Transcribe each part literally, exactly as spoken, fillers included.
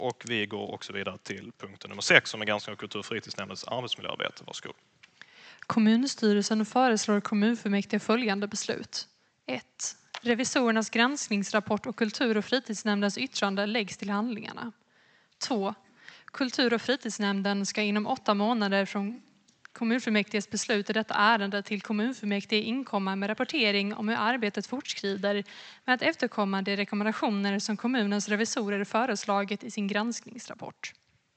Och vi går också vidare till punkten nummer sex som är granskning av kultur- och fritidsnämndens arbetsmiljöarbete. Varsågod. Kommunstyrelsen föreslår kommunfullmäktige följande beslut. ett. Revisorernas granskningsrapport och kultur- och fritidsnämndens yttrande läggs till handlingarna. två. Kultur- och fritidsnämnden ska inom åtta månader från kommunfullmäktiges beslut i detta ärende till kommunfullmäktige inkomma med rapportering om hur arbetet fortskrider med att efterkomma de rekommendationer som kommunens revisorer föreslagit i sin granskningsrapport.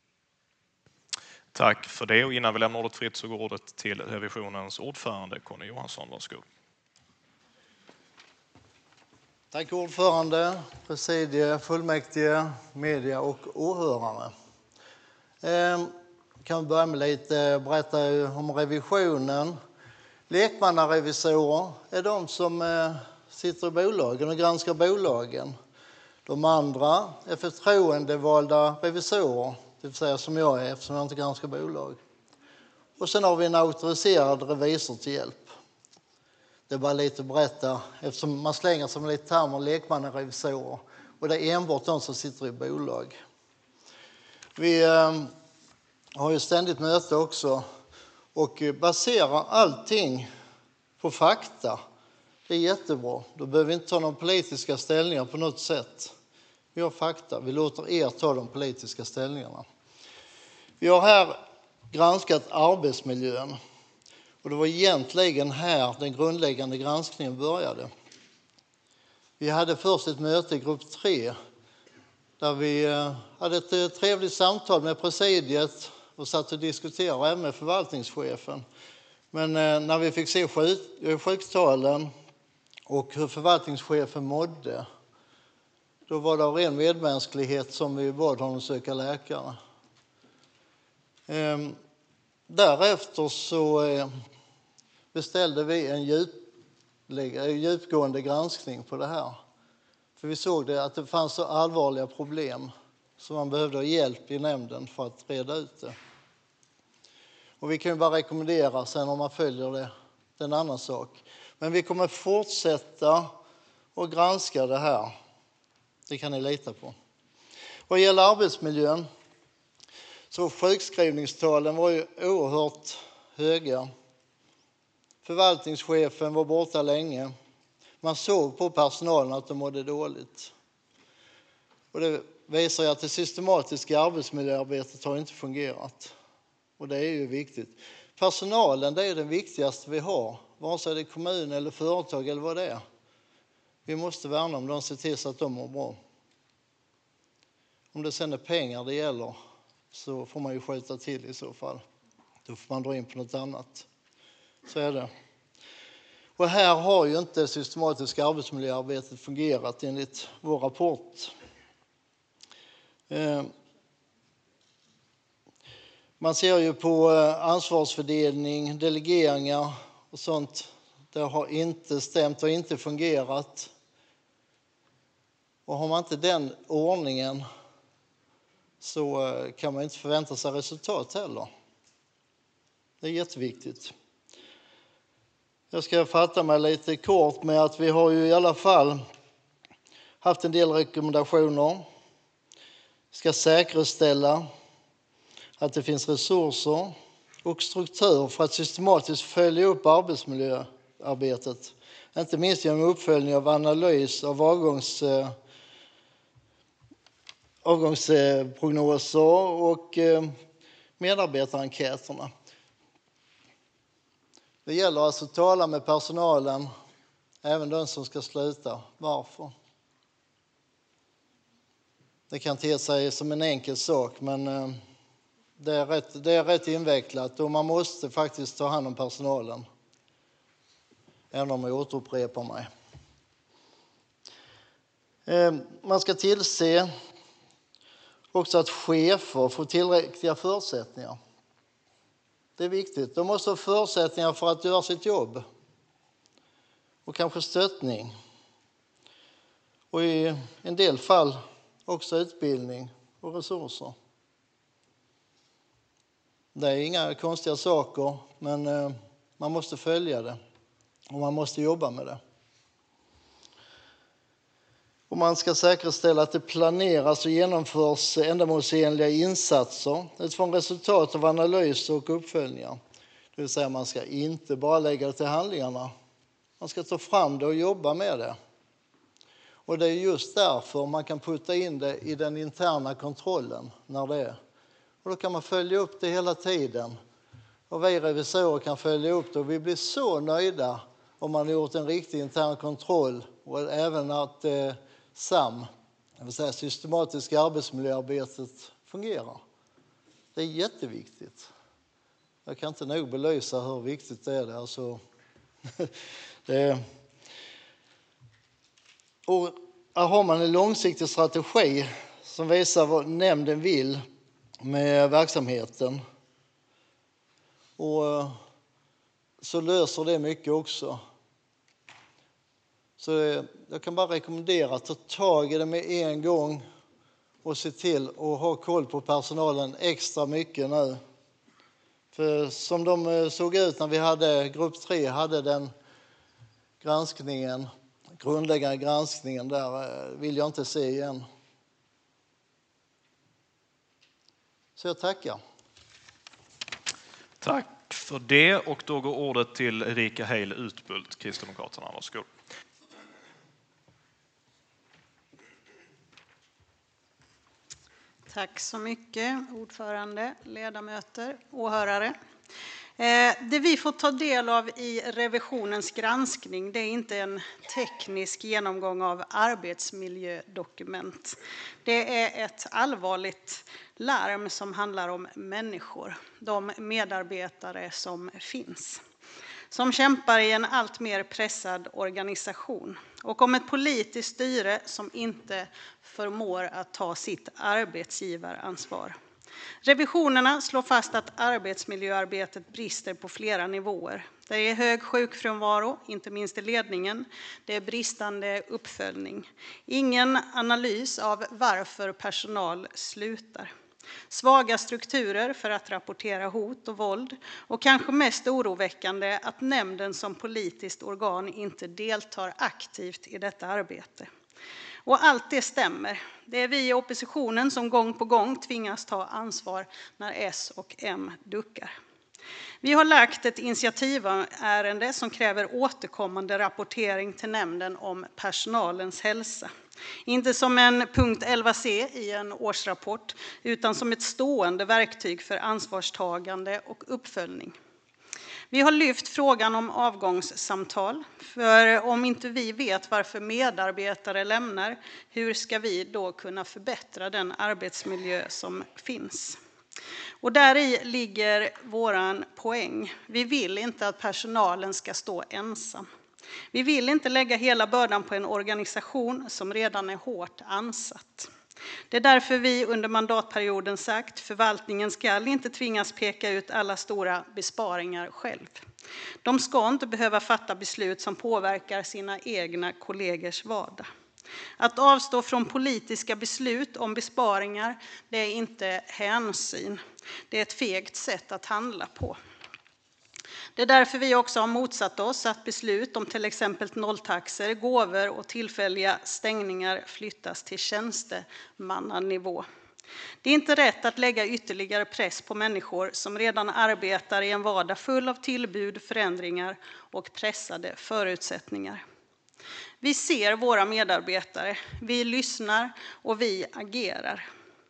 Tack för det. Och innan vi lämnar ordet fritt så går ordet till revisionens ordförande Conny Johansson. Varsågod. Tack ordförande, presidie, fullmäktige, media och åhörare. Eh, kan vi börja med lite berätta om revisionen. Lekmannarevisorer är de som eh, sitter i bolagen och granskar bolagen. De andra är förtroendevalda revisorer, det vill säga som jag är eftersom jag inte granskar bolag. Och sen har vi en auktoriserad revisor till hjälp. Det är bara lite att berätta eftersom man slänger sig med lite termer lekmannarevisorer. Och det är enbart de som sitter i bolag. Vi eh, har ju ständigt möte också och baserar allting på fakta. Det är jättebra. Då behöver vi inte ta några politiska ställningar på något sätt. Vi har fakta. Vi låter er ta de politiska ställningarna. Vi har här granskat arbetsmiljön. Och det var egentligen här den grundläggande granskningen började. Vi hade först ett möte i grupp tre där vi hade ett trevligt samtal med presidiet och satt och diskuterade även med förvaltningschefen. Men när vi fick se sjuk- sjuktalen och hur förvaltningschefen mådde, då var det av ren medmänsklighet som vi bad honom söka läkare. Ehm, därefter så beställde vi en djup, djupgående granskning på det här. För vi såg det att det fanns så allvarliga problem som man behövde ha hjälp i nämnden för att reda ut det. Och vi kan ju bara rekommendera sen om man följer det, det är en annan sak. Men vi kommer fortsätta att granska det här. Det kan ni lita på. Vad gäller arbetsmiljön så sjukskrivningstalen var ju oerhört höga. Förvaltningschefen var borta länge. Man såg på personalen att de mådde dåligt. Och det visar ju att det systematiska arbetsmiljöarbetet har inte fungerat. Och det är ju viktigt. Personalen, det är det viktigaste vi har. Vare sig det är kommun eller företag eller vad det är. Vi måste värna om dem och se till så att de mår bra. Om det sen är pengar det gäller så får man ju skjuta till i så fall. Då får man dra in på något annat. Så är det. Och här har ju inte det systematiska arbetsmiljöarbetet fungerat enligt vår rapport. Man ser ju på ansvarsfördelning, delegeringar och sånt. Det har inte stämt och inte fungerat. Och har man inte den ordningen så kan man inte förvänta sig resultat heller. Det är jätteviktigt. Jag ska fatta mig lite kort med att vi har ju i alla fall haft en del rekommendationer. Ska säkerställa att det finns resurser och struktur för att systematiskt följa upp arbetsmiljöarbetet. Inte minst genom uppföljning av analys av avgångs, avgångsprognoser och medarbetarenkäterna. Det gäller alltså att tala med personalen, även den som ska sluta. Varför? Det kan te sig som en enkel sak, men det är rätt, det är rätt invecklat och man måste faktiskt ta hand om personalen. Även om jag återupprepar mig. Man ska tillse också att chefer får tillräckliga förutsättningar. Det är viktigt. De måste ha förutsättningar för att göra sitt jobb. Och kanske stöttning. Och i en del fall också utbildning och resurser. Det är inga konstiga saker, men man måste följa det. Och man måste jobba med det. Och man ska säkerställa att det planeras och genomförs ändamålsenliga insatser utifrån resultat av analyser och uppföljningar. Det vill säga man ska inte bara lägga det till handlingarna. Man ska ta fram det och jobba med det. Och det är just därför man kan putta in det i den interna kontrollen när det är. Och då kan man följa upp det hela tiden. Och vi revisorer kan följa upp det och vi blir så nöjda om man har gjort en riktig intern kontroll och även att eh, S A M, det vill säga systematiska arbetsmiljöarbetet, fungerar. Det är jätteviktigt. Jag kan inte nog belysa hur viktigt det är. Det. Alltså, det, och här har man en långsiktig strategi som visar vad nämnden vill med verksamheten. Och så löser det mycket också. Så jag kan bara rekommendera att ta tag i det med en gång och se till att ha koll på personalen extra mycket nu. För som de såg ut när vi hade grupp tre, hade den granskningen, grundläggande granskningen där, vill jag inte se igen. Så jag tackar. Tack för det, och då går ordet till Erika Heil Utbult, Kristdemokraterna. Varsågod. Tack så mycket, ordförande, ledamöter, åhörare. Det vi får ta del av i revisionens granskning, det är inte en teknisk genomgång av arbetsmiljödokument. Det är ett allvarligt larm som handlar om människor, de medarbetare som finns, som kämpar i en allt mer pressad organisation, och om ett politiskt styre som inte förmår att ta sitt arbetsgivaransvar. Revisionerna slår fast att arbetsmiljöarbetet brister på flera nivåer. Det är hög sjukfrånvaro, inte minst i ledningen. Det är bristande uppföljning. Ingen analys av varför personal slutar. Svaga strukturer för att rapportera hot och våld. Och kanske mest oroväckande att nämnden som politiskt organ inte deltar aktivt i detta arbete. Och allt det stämmer. Det är vi i oppositionen som gång på gång tvingas ta ansvar när S och M duckar. Vi har lagt ett initiativärende som kräver återkommande rapportering till nämnden om personalens hälsa. Inte som en punkt elva c i en årsrapport, utan som ett stående verktyg för ansvarstagande och uppföljning. Vi har lyft frågan om avgångssamtal, för om inte vi vet varför medarbetare lämnar, hur ska vi då kunna förbättra den arbetsmiljö som finns? Och där i ligger våran poäng. Vi vill inte att personalen ska stå ensam. Vi vill inte lägga hela bördan på en organisation som redan är hårt ansatt. Det är därför vi under mandatperioden sagt förvaltningen ska inte tvingas peka ut alla stora besparingar själv. De ska inte behöva fatta beslut som påverkar sina egna kollegors vardag. Att avstå från politiska beslut om besparingar, det är inte hänsyn. Det är ett fegt sätt att handla på. Det är därför vi också har motsatt oss att beslut om till exempel nolltaxer, gåvor och tillfälliga stängningar flyttas till tjänstemannanivå. Det är inte rätt att lägga ytterligare press på människor som redan arbetar i en vardag full av tillbud, förändringar och pressade förutsättningar. Vi ser våra medarbetare, vi lyssnar och vi agerar.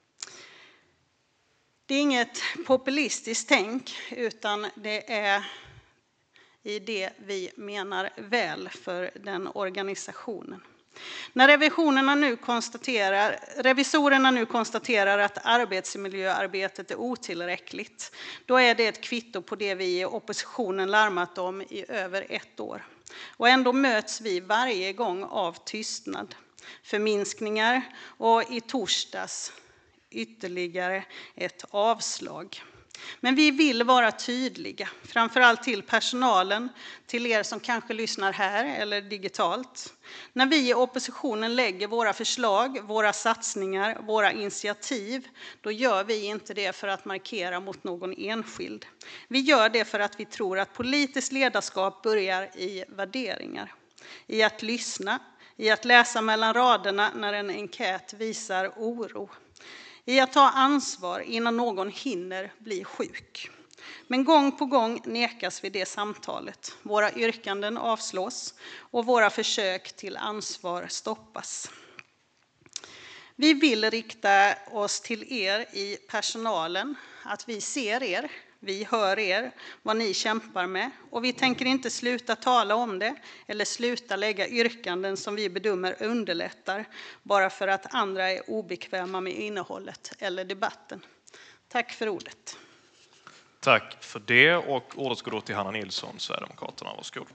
Det är inget populistiskt tänk, utan det är i det vi menar väl för den organisationen. När revisionerna nu konstaterar, revisorerna nu konstaterar att arbetsmiljöarbetet är otillräckligt, då är det ett kvitto på det vi i oppositionen larmat om i över ett år. Och ändå möts vi varje gång av tystnad, förminskningar och i torsdags ytterligare ett avslag. Men vi vill vara tydliga, framförallt till personalen, till er som kanske lyssnar här eller digitalt. När vi i oppositionen lägger våra förslag, våra satsningar, våra initiativ, då gör vi inte det för att markera mot någon enskild. Vi gör det för att vi tror att politiskt ledarskap börjar i värderingar, i att lyssna, i att läsa mellan raderna när en enkät visar oro, i att ta ansvar innan någon hinner bli sjuk. Men gång på gång nekas vi det samtalet. Våra yrkanden avslås och våra försök till ansvar stoppas. Vi vill rikta oss till er i personalen, att vi ser er, vi hör er, vad ni kämpar med, och vi tänker inte sluta tala om det eller sluta lägga yrkanden som vi bedömer underlättar bara för att andra är obekväma med innehållet eller debatten. Tack för ordet. Tack för det, och ordet går då till Hanna Nilsson, Sverigedemokraterna. Varsågod.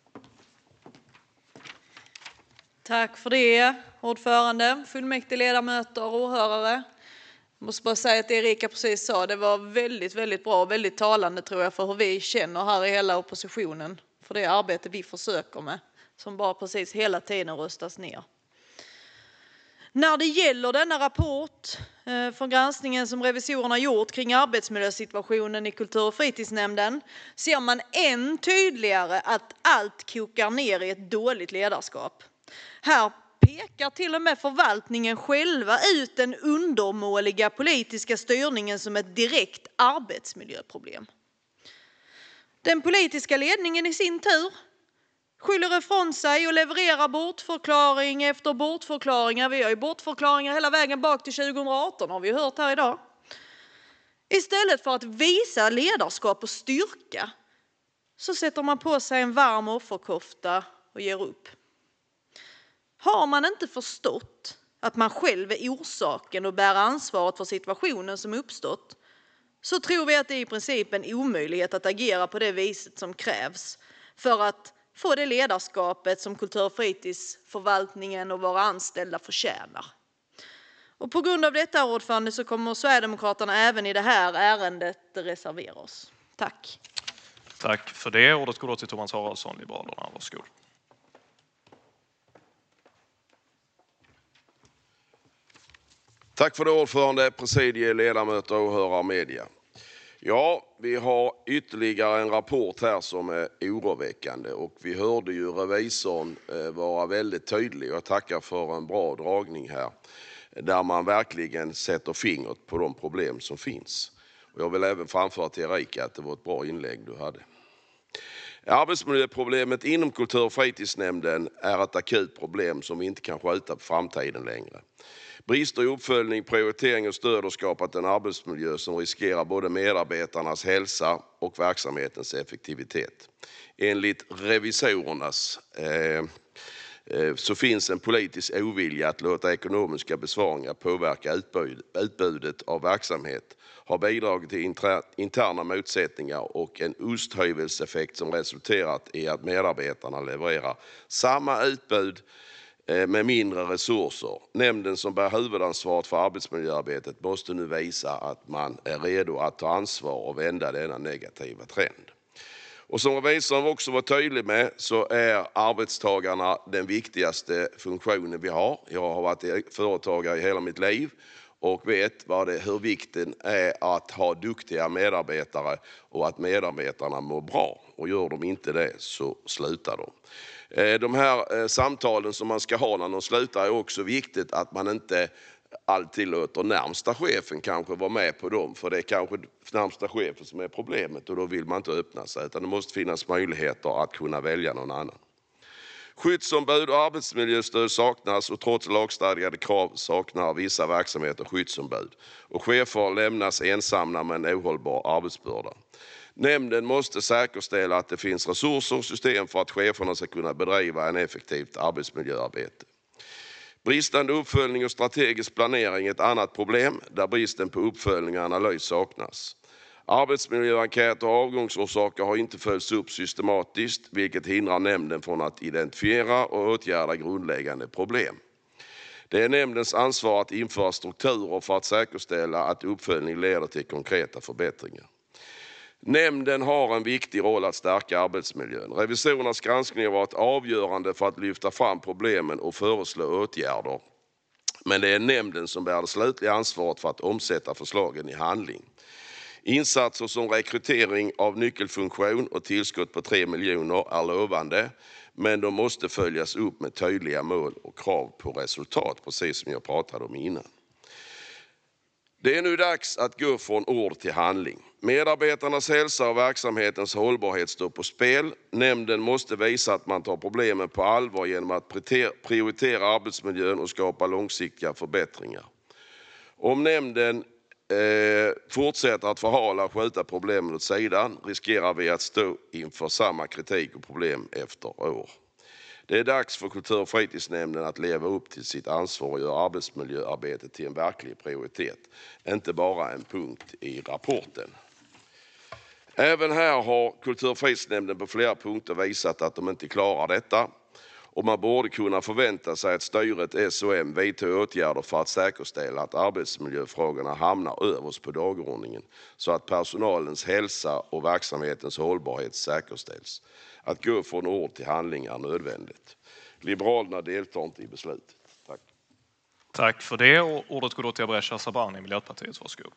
Tack för det, ordförande, fullmäktige ledamöter och åhörare. Jag måste bara säga att det Erika precis sa, det var väldigt, väldigt bra och väldigt talande, tror jag, för hur vi känner här i hela oppositionen. För det arbete vi försöker med, som bara precis hela tiden röstas ner. När det gäller denna rapport eh, från granskningen som revisorerna gjort kring arbetsmiljösituationen i kultur- och fritidsnämnden ser man än tydligare att allt kokar ner i ett dåligt ledarskap. Här pekar till och med förvaltningen själva ut den undermåliga politiska styrningen som ett direkt arbetsmiljöproblem. Den politiska ledningen i sin tur skyller ifrån sig och levererar bortförklaring efter bortförklaringar. Vi har ju bortförklaringar hela vägen bak till tjugo arton, har vi hört här idag. Istället för att visa ledarskap och styrka så sätter man på sig en varm offerkofta och ger upp. Har man inte förstått att man själv är orsaken och bär ansvaret för situationen som uppstått, så tror vi att det är i princip en omöjlighet att agera på det viset som krävs för att få det ledarskapet som kultur- och fritidsförvaltningen och våra anställda förtjänar. Och på grund av detta, ordförande, så kommer Sverigedemokraterna även i det här ärendet reservera oss. Tack. Tack för det. Ordet går då till Thomas Haraldsson, Liberalerna. Varsågod. Tack för det, ordförande, presidie, ledamöter, åhörare och media. Ja, vi har ytterligare en rapport här som är oroväckande, och vi hörde ju revisorn vara väldigt tydlig. Jag tackar för en bra dragning här där man verkligen sätter fingret på de problem som finns. Och jag vill även framföra till Erika att det var ett bra inlägg du hade. Arbetsmiljöproblemet inom kultur- och fritidsnämnden är ett akut problem som vi inte kan skjuta på framtiden längre. Brister i uppföljning, prioritering och stöd har skapat en arbetsmiljö som riskerar både medarbetarnas hälsa och verksamhetens effektivitet. Enligt revisorernas eh, eh, så finns en politisk ovilja att låta ekonomiska besparingar påverka utbud, utbudet av verksamhet, har bidragit till inter, interna motsättningar och en osthyvelseffekt som resulterat i att medarbetarna levererar samma utbud med mindre resurser. Nämnden som bär huvudansvaret för arbetsmiljöarbetet måste nu visa att man är redo att ta ansvar och vända denna negativa trend. Och som revisorn också var tydlig med så är arbetstagarna den viktigaste funktionen vi har. Jag har varit företagare i hela mitt liv och vet vad det, hur vikten är att ha duktiga medarbetare och att medarbetarna mår bra. Och gör de inte det så slutar de. De här samtalen som man ska ha när de slutar är också viktigt att man inte alltid låter närmsta chefen kanske vara med på dem. För det är kanske närmsta chefen som är problemet och då vill man inte öppna sig. Utan det måste finnas möjligheter att kunna välja någon annan. Skyddsombud och arbetsmiljöstöd saknas och trots lagstadgade krav saknar vissa verksamheter skyddsombud. Och chefer lämnas ensamma med en ohållbar arbetsbörda. Nämnden måste säkerställa att det finns resurser och system för att cheferna ska kunna bedriva en effektivt arbetsmiljöarbete. Bristande uppföljning och strategisk planering är ett annat problem där bristen på uppföljning och analys saknas. Arbetsmiljöenkäter och avgångsorsaker har inte följts upp systematiskt, vilket hindrar nämnden från att identifiera och åtgärda grundläggande problem. Det är nämndens ansvar att införa strukturer för att säkerställa att uppföljning leder till konkreta förbättringar. Nämnden har en viktig roll att stärka arbetsmiljön. Revisorernas granskning har varit avgörande för att lyfta fram problemen och föreslå åtgärder. Men det är nämnden som bär det slutliga ansvaret för att omsätta förslagen i handling. Insatser som rekrytering av nyckelfunktion och tillskott på tre miljoner är lovande. Men de måste följas upp med tydliga mål och krav på resultat, precis som jag pratade om innan. Det är nu dags att gå från ord till handling. Medarbetarnas hälsa och verksamhetens hållbarhet står på spel. Nämnden måste visa att man tar problemen på allvar genom att prioritera arbetsmiljön och skapa långsiktiga förbättringar. Om nämnden eh, fortsätter att förhala och skjuta problemen åt sidan riskerar vi att stå inför samma kritik och problem efter år. Det är dags för kultur- och fritidsnämnden att leva upp till sitt ansvar och göra arbetsmiljöarbetet till en verklig prioritet. Inte bara en punkt i rapporten. Även här har kultur- och fritidsnämnden på flera punkter visat att de inte klarar detta. Och man borde kunna förvänta sig att styret S och M vidtar åtgärder för att säkerställa att arbetsmiljöfrågorna hamnar överst på dagordningen så att personalens hälsa och verksamhetens hållbarhet säkerställs. Att gå från ord till handling är nödvändigt. Liberalerna deltar inte i beslutet. Tack. Tack för det. Och ordet går då till Abresha Sabani, Miljöpartiets varsågod.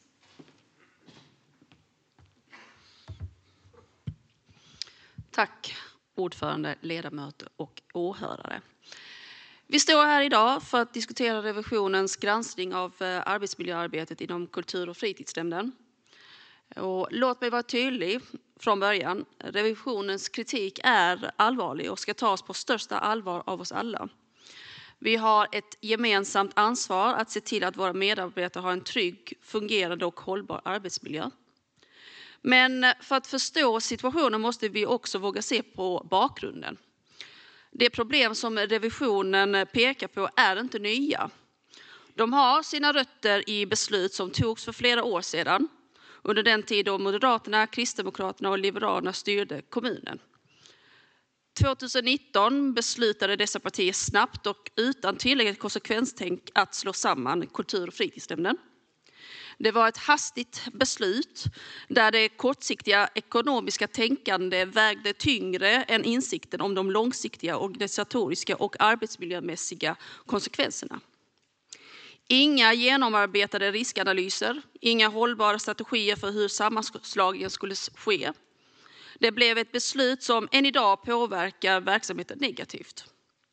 Tack ordförande, ledamöter och åhörare. Vi står här idag för att diskutera revisionens granskning av arbetsmiljöarbetet inom kultur- och fritidsnämnden. Och låt mig vara tydlig från början. Revisionens kritik är allvarlig och ska tas på största allvar av oss alla. Vi har ett gemensamt ansvar att se till att våra medarbetare har en trygg, fungerande och hållbar arbetsmiljö. Men för att förstå situationen måste vi också våga se på bakgrunden. De problem som revisionen pekar på är inte nya. De har sina rötter i beslut som togs för flera år sedan, under den tid då Moderaterna, Kristdemokraterna och Liberalerna styrde kommunen. tjugonitton beslutade dessa partier snabbt och utan tillräckligt konsekvenstänk att slå samman kultur- och fritidsnämnden. Det var ett hastigt beslut där det kortsiktiga ekonomiska tänkande vägde tyngre än insikten om de långsiktiga organisatoriska och arbetsmiljömässiga konsekvenserna. Inga genomarbetade riskanalyser, inga hållbara strategier för hur sammanslagningen skulle ske. Det blev ett beslut som än idag påverkar verksamheten negativt.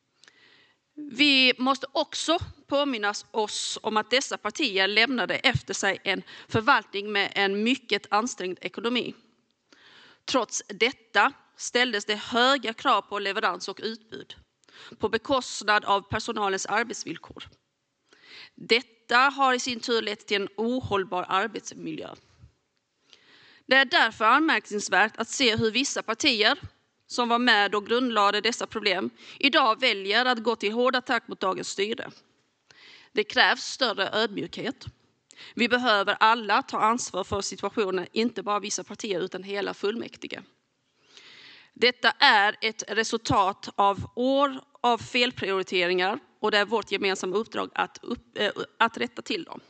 Vi måste också påminna oss om att dessa partier lämnade efter sig en förvaltning med en mycket ansträngd ekonomi. Trots detta ställdes det höga krav på leverans och utbud på bekostnad av personalens arbetsvillkor. Detta har i sin tur lett till en ohållbar arbetsmiljö. Det är därför anmärkningsvärt att se hur vissa partier som var med och grundlade dessa problem idag väljer att gå till hård attack mot dagens styre. Det krävs större ödmjukhet. Vi behöver alla ta ansvar för situationen, inte bara vissa partier utan hela fullmäktige. Detta är ett resultat av år av felprioriteringar och det är vårt gemensamma uppdrag att, upp, äh, att rätta till dem.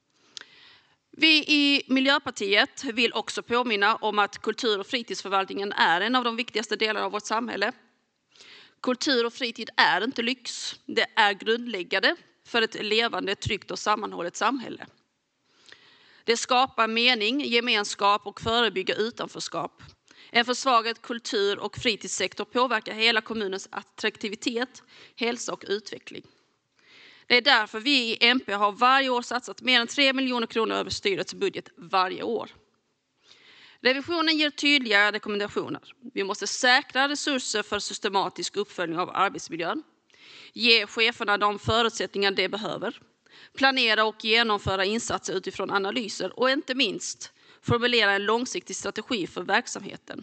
Vi i Miljöpartiet vill också påminna om att kultur- och fritidsförvaltningen är en av de viktigaste delarna av vårt samhälle. Kultur och fritid är inte lyx, det är grundläggande för ett levande, tryggt och sammanhållet samhälle. Det skapar mening, gemenskap och förebygger utanförskap. En försvagad kultur- och fritidssektor påverkar hela kommunens attraktivitet, hälsa och utveckling. Det är därför vi i M P har varje år satsat mer än tre miljoner kronor över styrets budget varje år. Revisionen ger tydliga rekommendationer. Vi måste säkra resurser för systematisk uppföljning av arbetsmiljön. Ge cheferna de förutsättningar de behöver. Planera och genomföra insatser utifrån analyser och inte minst formulera en långsiktig strategi för verksamheten.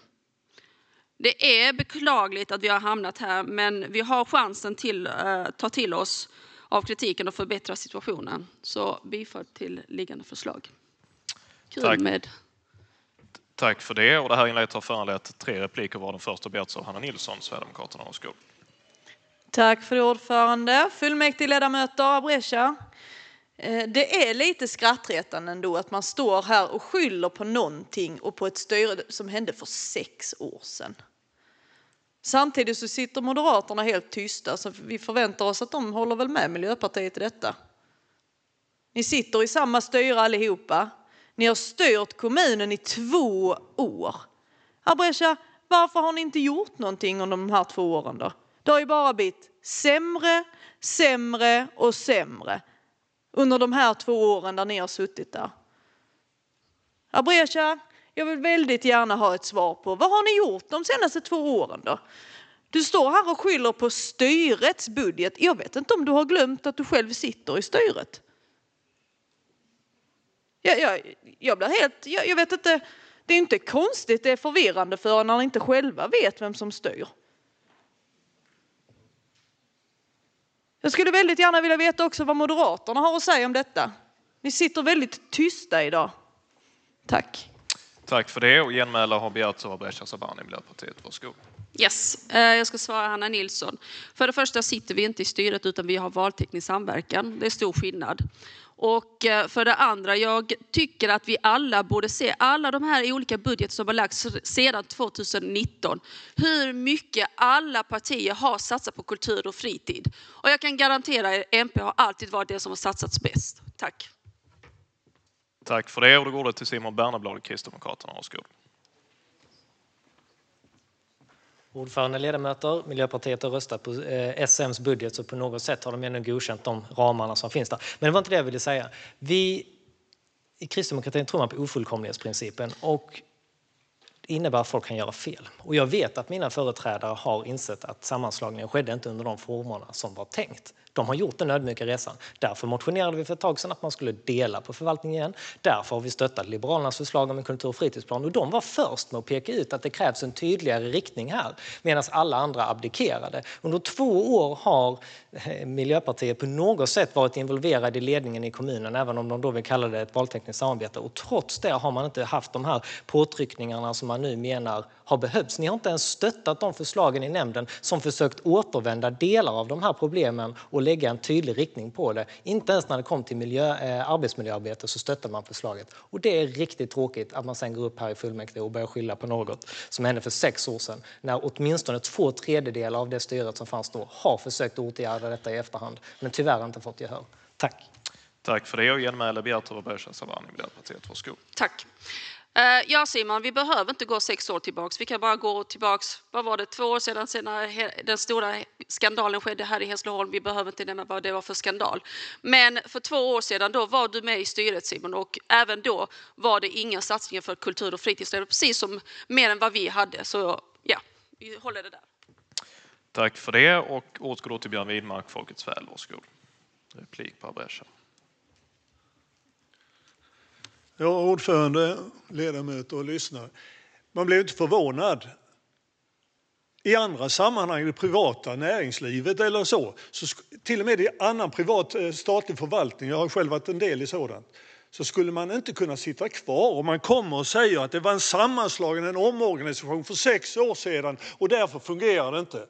Det är beklagligt att vi har hamnat här, men vi har chansen till uh, ta till oss av kritiken och förbättra situationen. Så bifall till liggande förslag. Kul Tack. med. Tack för det. Och det här inlägget har föranlett tre repliker, var den första begärts av Hanna Nilsson, Sverigedemokraterna. Varsågod. Tack för det, ordförande. Fullmäktige ledamöter, Abresha. Det är lite skrattretande ändå att man står här och skyller på någonting och på ett styre som hände för sex år sedan. Samtidigt så sitter Moderaterna helt tysta, så vi förväntar oss att de håller väl med Miljöpartiet i detta. Ni sitter i samma styre allihopa. Ni har styrt kommunen i två år. Abresha, Varför har ni inte gjort någonting under de här två åren då? Det har ju bara blivit sämre, sämre och sämre under de här två åren där ni har suttit där. Abrecha, jag vill väldigt gärna ha ett svar på vad har ni gjort de senaste två åren då? Du står här och skyller på styrets budget. Jag vet inte om du har glömt att du själv sitter i styret. Jag, jag, jag blir helt, jag, jag vet inte, det är inte konstigt, det är förvirrande för när ni inte själva vet vem som styr. Jag skulle väldigt gärna vilja veta också vad Moderaterna har att säga om detta. Ni sitter väldigt tysta idag. Tack. Tack för det. Och genmäla har begärts av Abrecha Sabani, Miljöpartiet. Varsågod. Yes, jag ska svara Hanna Nilsson. För det första sitter vi inte i styret utan vi har valteknisk samverkan. Det är stor skillnad. Och för det andra, jag tycker att vi alla borde se alla de här olika budgetar som har lagts sedan tjugonitton. Hur mycket alla partier har satsat på kultur och fritid. Och jag kan garantera er, M P har alltid varit det som har satsats bäst. Tack. Tack för det. Och då går det till Simon Berneblad, Kristdemokraterna. Varsågod. Ordförande, ledamöter, Miljöpartiet har röstat på S M:s budget så på något sätt har de ändå godkänt de ramarna som finns där. Men det var inte det jag ville säga. Vi i Kristdemokratin tror man på ofullkomlighetsprincipen och det innebär att folk kan göra fel. Och jag vet att mina företrädare har insett att sammanslagningen skedde inte under de formerna som var tänkt. De har gjort den ödmjuka resan. Därför motionerade vi för ett tag sedan att man skulle dela på förvaltningen igen. Därför har vi stöttat Liberalernas förslag om en kultur- och fritidsplan. Och de var först med att peka ut att det krävs en tydligare riktning här. Medan alla andra abdikerade. Under två år har Miljöpartiet på något sätt varit involverade i ledningen i kommunen. Även om de då vill kalla det ett valtekniskt samarbete. Och trots det har man inte haft de här påtryckningarna som man nu menar har behövts. Ni har inte ens stöttat de förslagen i nämnden som försökt återvända delar av de här problemen och lägga en tydlig riktning på det. Inte ens när det kom till miljö, eh, arbetsmiljöarbete så stöttar man förslaget. Och det är riktigt tråkigt att man sen går upp här i fullmäktige och börjar skylla på något som hände för sex år sedan. När åtminstone två tredjedelar av det styret som fanns då har försökt åtgärda detta i efterhand. Men tyvärr inte fått gehör. Tack. Tack för det. Och genmäle begärt av Abrecha Sabani, Miljöpartiet. Varsågod. Tack. Ja Simon, vi behöver inte gå sex år tillbaks. Vi kan bara gå tillbaks, vad var det, två år sedan, sedan den stora skandalen skedde här i Hässleholm. Vi behöver inte nämna vad det var för skandal. Men för två år sedan då var du med i styret Simon och även då var det inga satsningar för kultur och fritidsledare, precis som mer än vad vi hade. Så ja, vi håller det där. Tack för det och återgår då till Björn Widmark, Folkets väl. Varsågod. Replik på Abrecha. Ja, ordförande, ledamöter och lyssnare. Man blev inte förvånad. I andra sammanhang, i det privata näringslivet eller så, så till och med i annan privat statlig förvaltning, jag har själv varit en del i sådant, så skulle man inte kunna sitta kvar om man kommer och säger att det var en sammanslagen, en omorganisation för sex år sedan och därför fungerar det inte.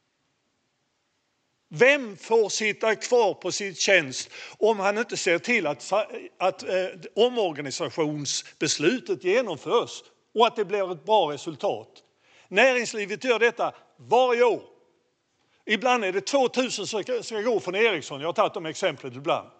Vem får sitta kvar på sin tjänst om han inte ser till att, att eh, omorganisationsbeslutet genomförs och att det blir ett bra resultat? Näringslivet gör detta varje år. Ibland är det tvåtusen som ska, ska gå från Ericsson. Jag har tagit de exemplet ibland.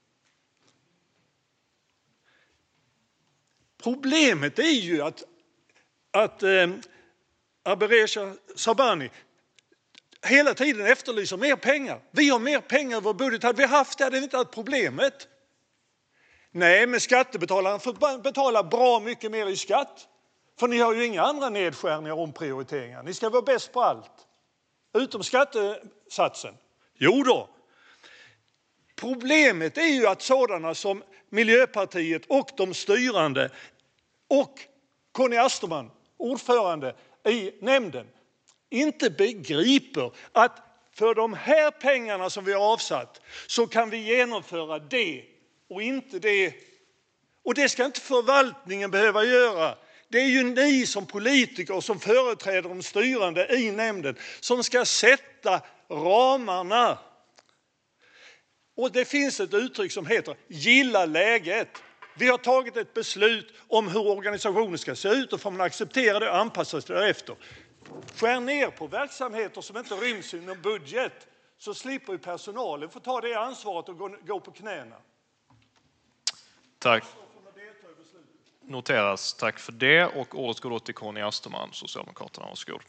Problemet är ju att, att eh, Abrecha Sabani hela tiden efterlyser mer pengar. Vi har mer pengar i vår budget. Hade vi haft det hade vi inte haft problemet. Nej, men skattebetalarna får betala bra mycket mer i skatt. För ni har ju inga andra nedskärningar och omprioriteringar. Ni ska vara bäst på allt. Utom skattesatsen. Jo då. Problemet är ju att sådana som Miljöpartiet och de styrande och Conny Asterman, ordförande i nämnden, inte begriper att för de här pengarna som vi har avsatt så kan vi genomföra det och inte det. Och det ska inte förvaltningen behöva göra. Det är ju ni som politiker och som företräder de styrande i nämnden som ska sätta ramarna. Och det finns ett uttryck som heter gilla läget. Vi har tagit ett beslut om hur organisationen ska se ut och får man acceptera det och anpassa sig därefter. Skär ner på verksamheter som inte ryms inom budget så slipper ju personalen få ta det ansvaret och gå, gå på knäna. Tack. Noteras. Tack för det. Och ordet går då till Conny Österman, Socialdemokraterna. Varsågod.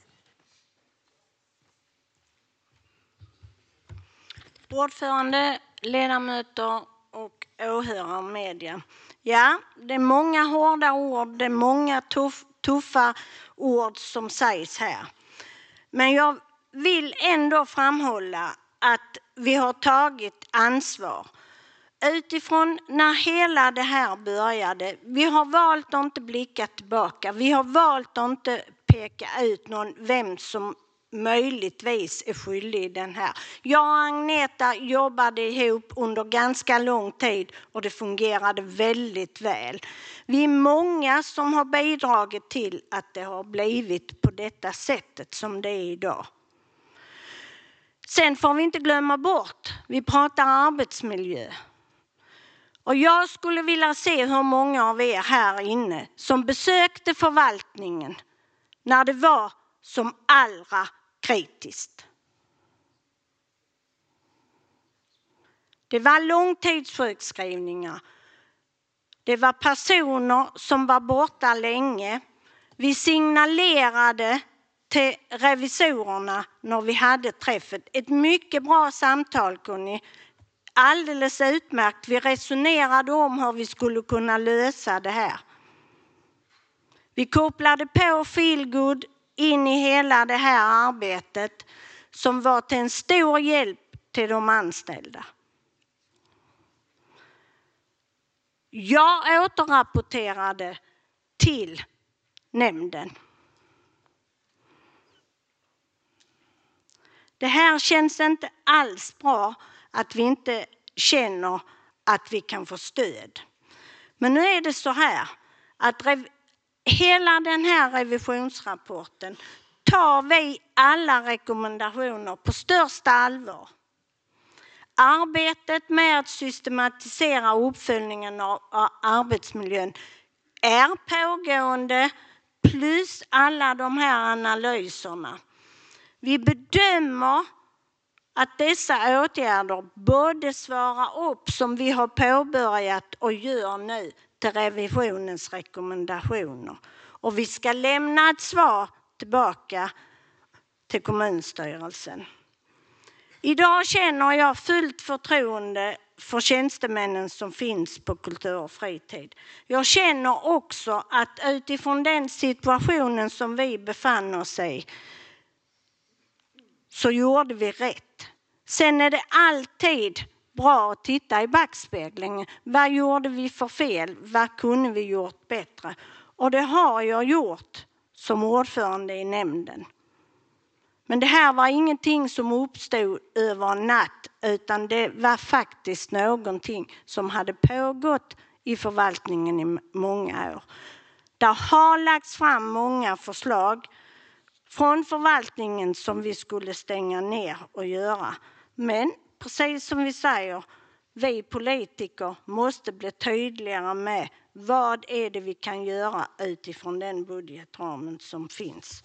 Ordförande, ledamöter och åhörare och media. Ja, det är många hårda ord, det är många tuff, tuffa ord som sägs här. Men jag vill ändå framhålla att vi har tagit ansvar. Utifrån när hela det här började, vi har valt att inte blicka tillbaka. Vi har valt att inte peka ut någon, vem som möjligtvis är skyldig i den här. Jag och Agneta jobbade ihop under ganska lång tid och det fungerade väldigt väl. Vi är många som har bidragit till att det har blivit på detta sättet som det är idag. Sen får vi inte glömma bort, vi pratar arbetsmiljö. Och jag skulle vilja se hur många av er här inne som besökte förvaltningen när det var som allra kritiskt. Det var långtidssjukskrivningar. Det var personer som var borta länge. Vi signalerade till revisorerna när vi hade träffet. Ett mycket bra samtal, kunde ni. Alldeles utmärkt. Vi resonerade om hur vi skulle kunna lösa det här. Vi kopplade på Feelgood in i hela det här arbetet som var till en stor hjälp till de anställda. Jag återrapporterade till nämnden. Det här känns inte alls bra att vi inte känner att vi kan få stöd. Men nu är det så här att rev- hela den här revisionsrapporten tar vi alla rekommendationer på största allvar. Arbetet med att systematisera uppföljningen av arbetsmiljön är pågående, plus alla de här analyserna. Vi bedömer att dessa åtgärder både svarar upp som vi har påbörjat och gör nu till revisionens rekommendationer. Och vi ska lämna ett svar tillbaka till kommunstyrelsen. Idag känner jag fullt förtroende för tjänstemännen som finns på kultur och fritid. Jag känner också att utifrån den situationen som vi befann oss i så gjorde vi rätt. Sen är det alltid bra att titta i backspegeln. Vad gjorde vi för fel? Vad kunde vi gjort bättre? Och det har jag gjort som ordförande i nämnden. Men det här var ingenting som uppstod över en natt, utan det var faktiskt någonting som hade pågått i förvaltningen i många år. Det har lagts fram många förslag från förvaltningen som vi skulle stänga ner och göra. Men precis som vi säger, vi politiker måste bli tydligare med vad är det vi kan göra utifrån den budgetramen som finns.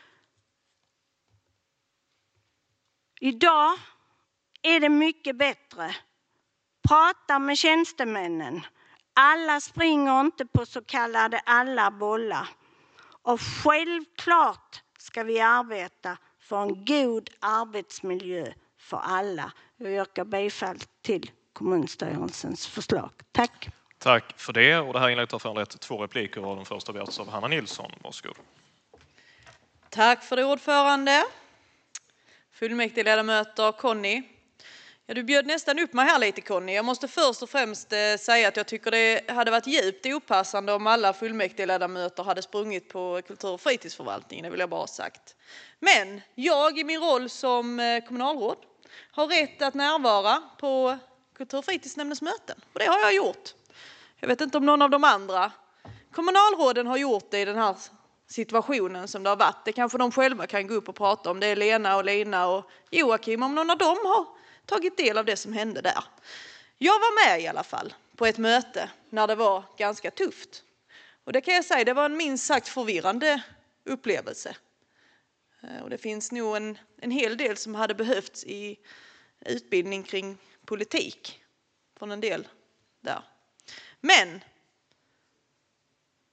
Idag är det mycket bättre. Prata med tjänstemännen. Alla springer inte på så kallade alla bollar. Och självklart ska vi arbeta för en god arbetsmiljö för alla. Jag yrkar bifall till kommunstyrelsens förslag. Tack. Tack för det. Och det här inlägget har föranlett två repliker och den första begärts av Hanna Nilsson. Varsågod. Tack för det, ordförande. Fullmäktigeledamöter, Conny. Ja, du bjöd nästan upp mig här lite, Conny. Jag måste först och främst eh, säga att jag tycker det hade varit djupt opassande om alla fullmäktigeledamöter hade sprungit på kultur- och fritidsförvaltningen, det vill jag bara ha sagt. Men jag i min roll som eh, kommunalråd har rätt att närvara på kultur- och fritidsnämndens möten. Och det har jag gjort. Jag vet inte om någon av de andra kommunalråden har gjort det i den här situationen som det har varit. Det kanske de själva kan gå upp och prata om. Det är Lena och Lina och Joakim, om någon av dem har tagit del av det som hände där. Jag var med i alla fall på ett möte när det var ganska tufft. Och det kan jag säga, det var en minst sagt förvirrande upplevelse. Och det finns nog en, en hel del som hade behövts i utbildning kring politik från en del där. Men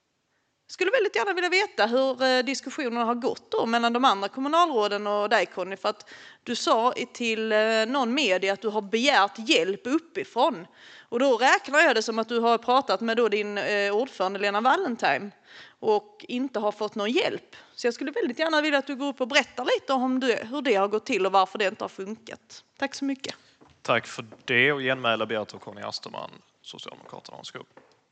skulle väldigt gärna vilja veta hur diskussionerna har gått då mellan de andra kommunalråden och dig, Conny, för att du sa till någon media att du har begärt hjälp uppifrån. Och då räknar jag det som att du har pratat med då din ordförande Lena Wallentheim och inte har fått någon hjälp. Så jag skulle väldigt gärna vilja att du går upp och berättar lite om det, hur det har gått till och varför det inte har funkat. Tack så mycket. Tack för det, och genmäla begärt av Conny Asterman, Socialdemokraterna. Varsågod.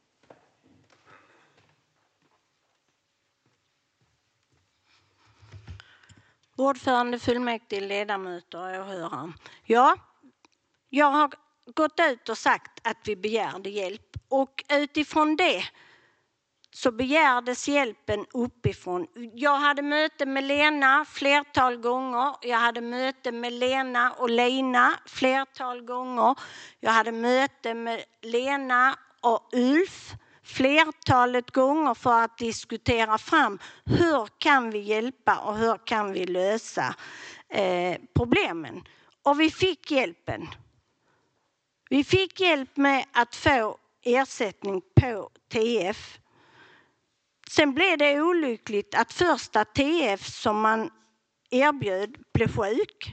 Ordförande, fullmäktige, ledamöter och åhörare. Ja, jag har gått ut och sagt att vi begärde hjälp. Och utifrån det så begärdes hjälpen uppifrån. Jag hade möte med Lena flertal gånger. Jag hade möte med Lena och Lina flertal gånger. Jag hade möte med Lena och Ulf flertalet gånger för att diskutera fram hur kan vi hjälpa och hur kan vi lösa eh, problemen. Och vi fick hjälpen. Vi fick hjälp med att få ersättning på T F. Sen blev det olyckligt att första T F som man erbjöd blev sjuk.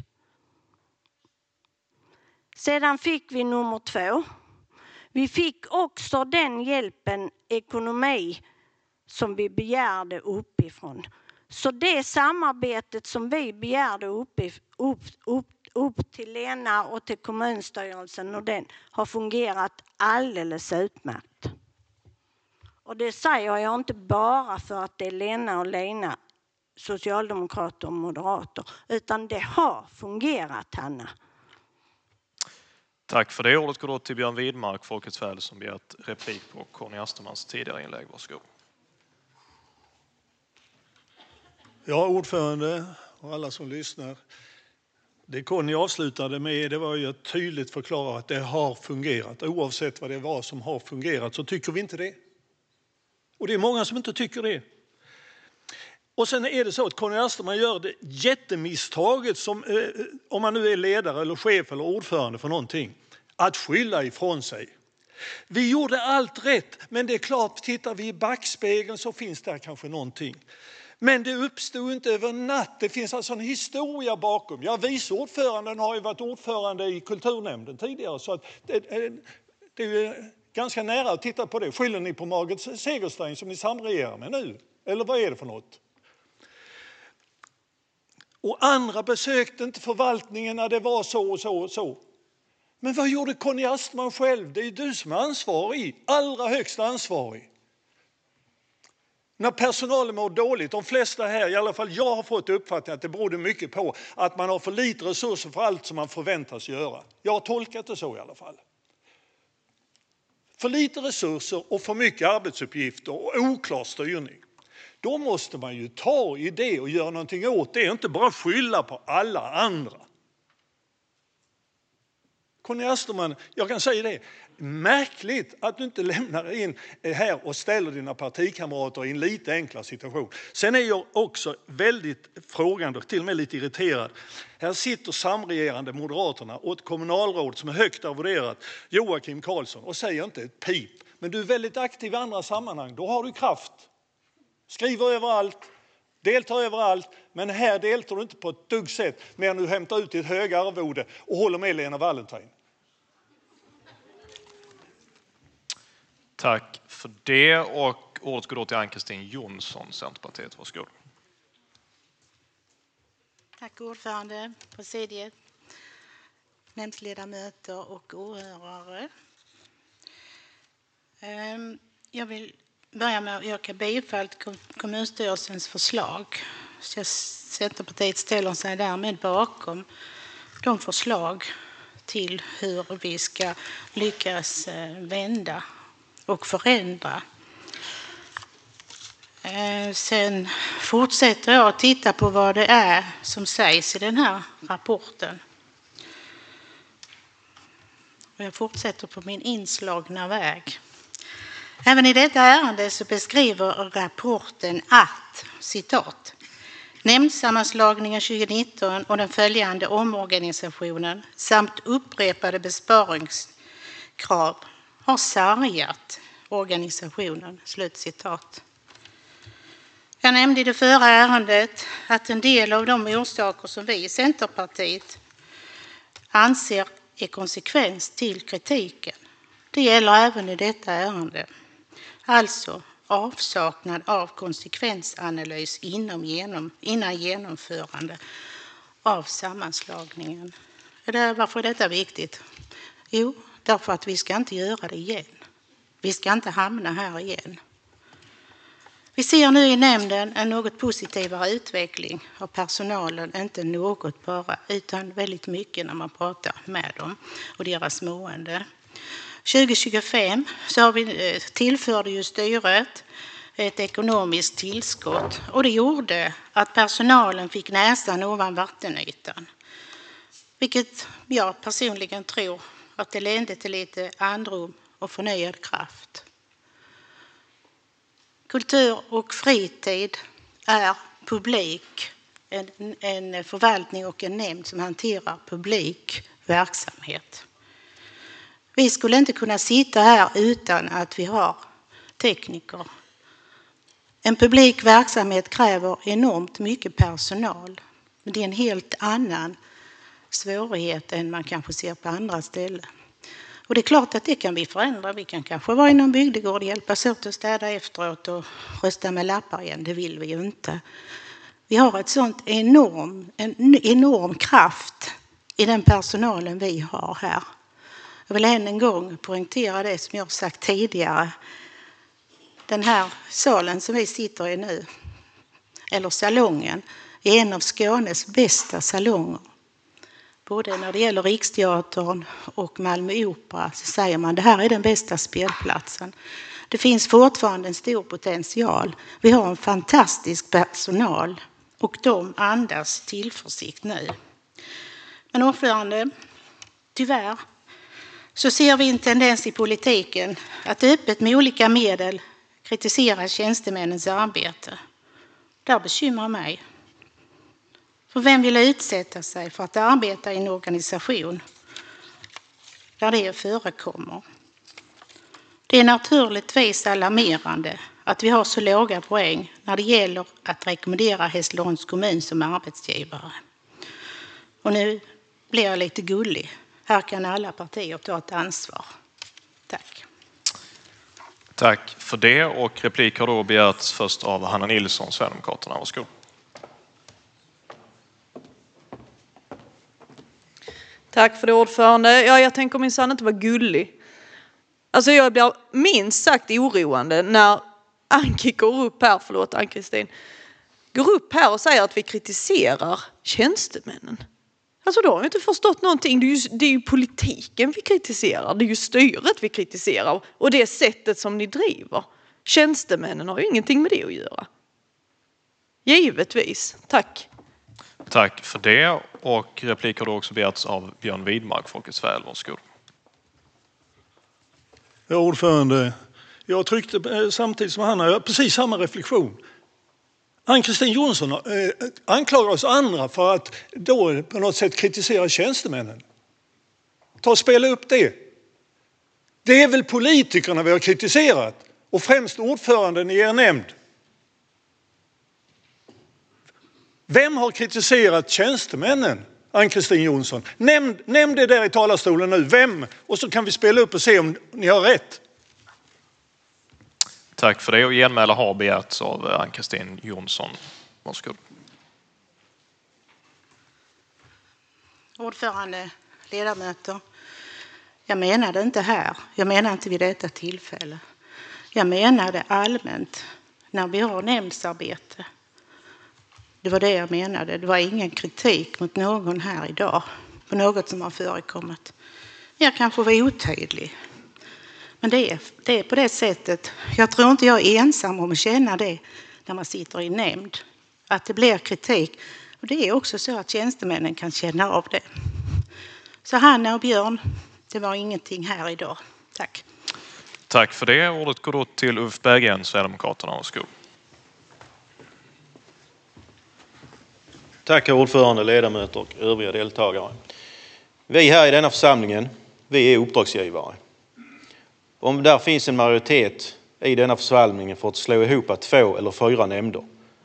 Sedan fick vi nummer två. Vi fick också den hjälpen, ekonomi, som vi begärde uppifrån. Så det samarbetet som vi begärde upp, upp, upp, upp till Lena och till kommunstyrelsen och den har fungerat alldeles utmärkt. Och det säger jag inte bara för att det är Lena och Lena, socialdemokrater och moderater, utan det har fungerat, Hanna. Tack för det. Ordet går då till Björn Widmark, Folkets väl, som begärt replik på Conny Astermans tidigare inlägg. Varsågod. Ja, ordförande och alla som lyssnar. Det Conny avslutade med, det var ju att tydligt förklara att det har fungerat. Oavsett vad det var som har fungerat så tycker vi inte det. Och det är många som inte tycker det. Och sen är det så att Conny Asterman gör det jättemisstaget som, eh, om man nu är ledare eller chef eller ordförande för någonting, att skylla ifrån sig. Vi gjorde allt rätt, men det är klart, tittar vi i backspegeln så finns där kanske någonting. Men det uppstod inte över natt. Det finns alltså en historia bakom. Ja, vice ordföranden har ju varit ordförande i kulturnämnden tidigare, så att det, det är ju ganska nära att titta på det. Skyller ni på Margit Segerstein som ni samregerar med nu? Eller vad är det för något? Och andra besökte inte förvaltningen när det var så och så och så. Men vad gjorde Conny Asterman själv? Det är ju du som är ansvarig, allra högst ansvarig. När personalen mår dåligt, de flesta här, i alla fall jag har fått uppfattningen att det berodde mycket på att man har för lite resurser för allt som man förväntas göra. Jag har tolkat det så i alla fall. För lite resurser och för mycket arbetsuppgifter och oklar styrning. Då måste man ju ta i det och göra någonting åt det, inte bara skylla på alla andra. Conny Asterman, jag kan säga det, märkligt att du inte lämnar in här och ställer dina partikamrater i en lite enklare situation. Sen är jag också väldigt frågande och till och med lite irriterad. Här sitter samregerande Moderaterna och ett kommunalråd som är högt arvoderat, Joakim Karlsson, och säger inte ett pip. Men du är väldigt aktiv i andra sammanhang, då har du kraft. Skriver överallt, deltar överallt, men här deltar du inte på ett dugg sätt mer än du hämtar ut ditt höga arvode och håller med Lena Wallentheim. Tack för det, och ordet går då till Ann-Kristin Jonsson, Centerpartiet. Varsågod. Tack ordförande, presidiet, nämndsledamöter och åhörare. Jag vill börja med att yrka bifall till kommunstyrelsens förslag. Centerpartiet ställer sig därmed bakom de förslag till hur vi ska lyckas vända och förändra. Sen fortsätter jag att titta på vad det är som sägs i den här rapporten. Och jag fortsätter på min inslagna väg. Även i detta ärende så beskriver rapporten att, citat, nämndsammanslagningen tjugonitton och den följande omorganisationen samt upprepade besparingskrav har sargat organisationen, slut citat. Jag nämnde i det förra ärendet att en del av de orsaker som vi i Centerpartiet anser är konsekvens till kritiken, det gäller även i detta ärende. Alltså avsaknad av konsekvensanalys inom genom, innan genomförande av sammanslagningen. Varför är detta viktigt? Jo, därför att vi ska inte göra det igen. Vi ska inte hamna här igen. Vi ser nu i nämnden en något positivare utveckling av personalen, inte något bara, utan väldigt mycket när man pratar med dem och deras mående. tjugo tjugofem så har vi, tillförde ju styret ett ekonomiskt tillskott och det gjorde att personalen fick näsan ovan vattenytan. Vilket jag personligen tror att det ledde till lite andrum och förnyad kraft. Kultur och fritid är publik, en, en förvaltning och en nämnd som hanterar publik verksamhet. Vi skulle inte kunna sitta här utan att vi har tekniker. En publik verksamhet kräver enormt mycket personal. Men det är en helt annan svårighet än man kanske ser på andra ställen. Och det är klart att det kan vi förändra. Vi kan kanske vara inom bygdegård, hjälpas åt att städa efteråt och rösta med lappar igen. Det vill vi ju inte. Vi har ett sånt enorm, en enorm kraft i den personalen vi har här. Jag vill än en gång poängtera det som jag har sagt tidigare. Den här salen som vi sitter i nu, eller salongen, är en av Skånes bästa salonger. Både när det gäller Riksteatern och Malmö Opera så säger man att det här är den bästa spelplatsen. Det finns fortfarande en stor potential. Vi har en fantastisk personal och de andas tillförsikt nu. Men ordförande, tyvärr så ser vi en tendens i politiken att öppet med olika medel kritisera tjänstemännens arbete. Det bekymrar mig. För vem vill utsätta sig för att arbeta i en organisation där det förekommer? Det är naturligtvis alarmerande att vi har så låga poäng när det gäller att rekommendera Hässleholms kommun som arbetsgivare. Och nu blir jag lite gullig. Här kan alla partier ta ett ansvar. Tack. Tack för det. Och replik har då begärts först av Hanna Nilsson, Sverigedemokraterna. Varsågod. Tack för det, ordförande. Ja, jag tänker minsann inte vara gullig. Alltså jag blir minst sagt oroande när Anki går upp här, förlåt Ann-Kristin, går upp här och säger att vi kritiserar tjänstemännen. Alltså då har vi inte förstått någonting. Det är, ju, det är ju politiken vi kritiserar. Det är ju styret vi kritiserar. Och det sättet som ni driver. Tjänstemännen har ju ingenting med det att göra. Givetvis. Tack. Tack för det. Och replik har då också begärts av Björn Widmark, Folkets väl. Varsågod. Ja, ordförande. Jag tryckte samtidigt som Hanna, precis samma reflektion. Ann-Kristin Jonsson eh, anklagar oss andra för att då på något sätt kritisera tjänstemännen. Ta och spela upp det. Det är väl politikerna vi har kritiserat och främst ordföranden i er nämnd. Vem har kritiserat tjänstemännen, Ann-Kristin Jonsson? Nämn, nämn det där i talarstolen nu. Vem? Och så kan vi spela upp och se om ni har rätt. Tack för det. Och genmäla har begärts av Ann-Kristin Jonsson. Varsågod. Ordförande, ledamöter. Jag menade inte här. Jag menar inte vid detta tillfälle. Jag menade allmänt när vi har nämndsarbete. Det var det jag menade. Det var ingen kritik mot någon här idag på något som har förekommit. Jag kanske var otydlig. Men det är, det är på det sättet. Jag tror inte jag är ensam om att känna det när man sitter i nämnd. Att det blir kritik. Och det är också så att tjänstemännen kan känna av det. Så Hanna och Björn, det var ingenting här idag. Tack. Tack för det. Ordet går då till Ulf Berggren, Sverigedemokraterna. Varsågod. Tack herr ordförande, ledamöter och övriga deltagare. Vi här i denna församlingen, vi är uppdragsgivare. Om där finns en majoritet i denna församling för att slå ihop två eller fyra nämnder,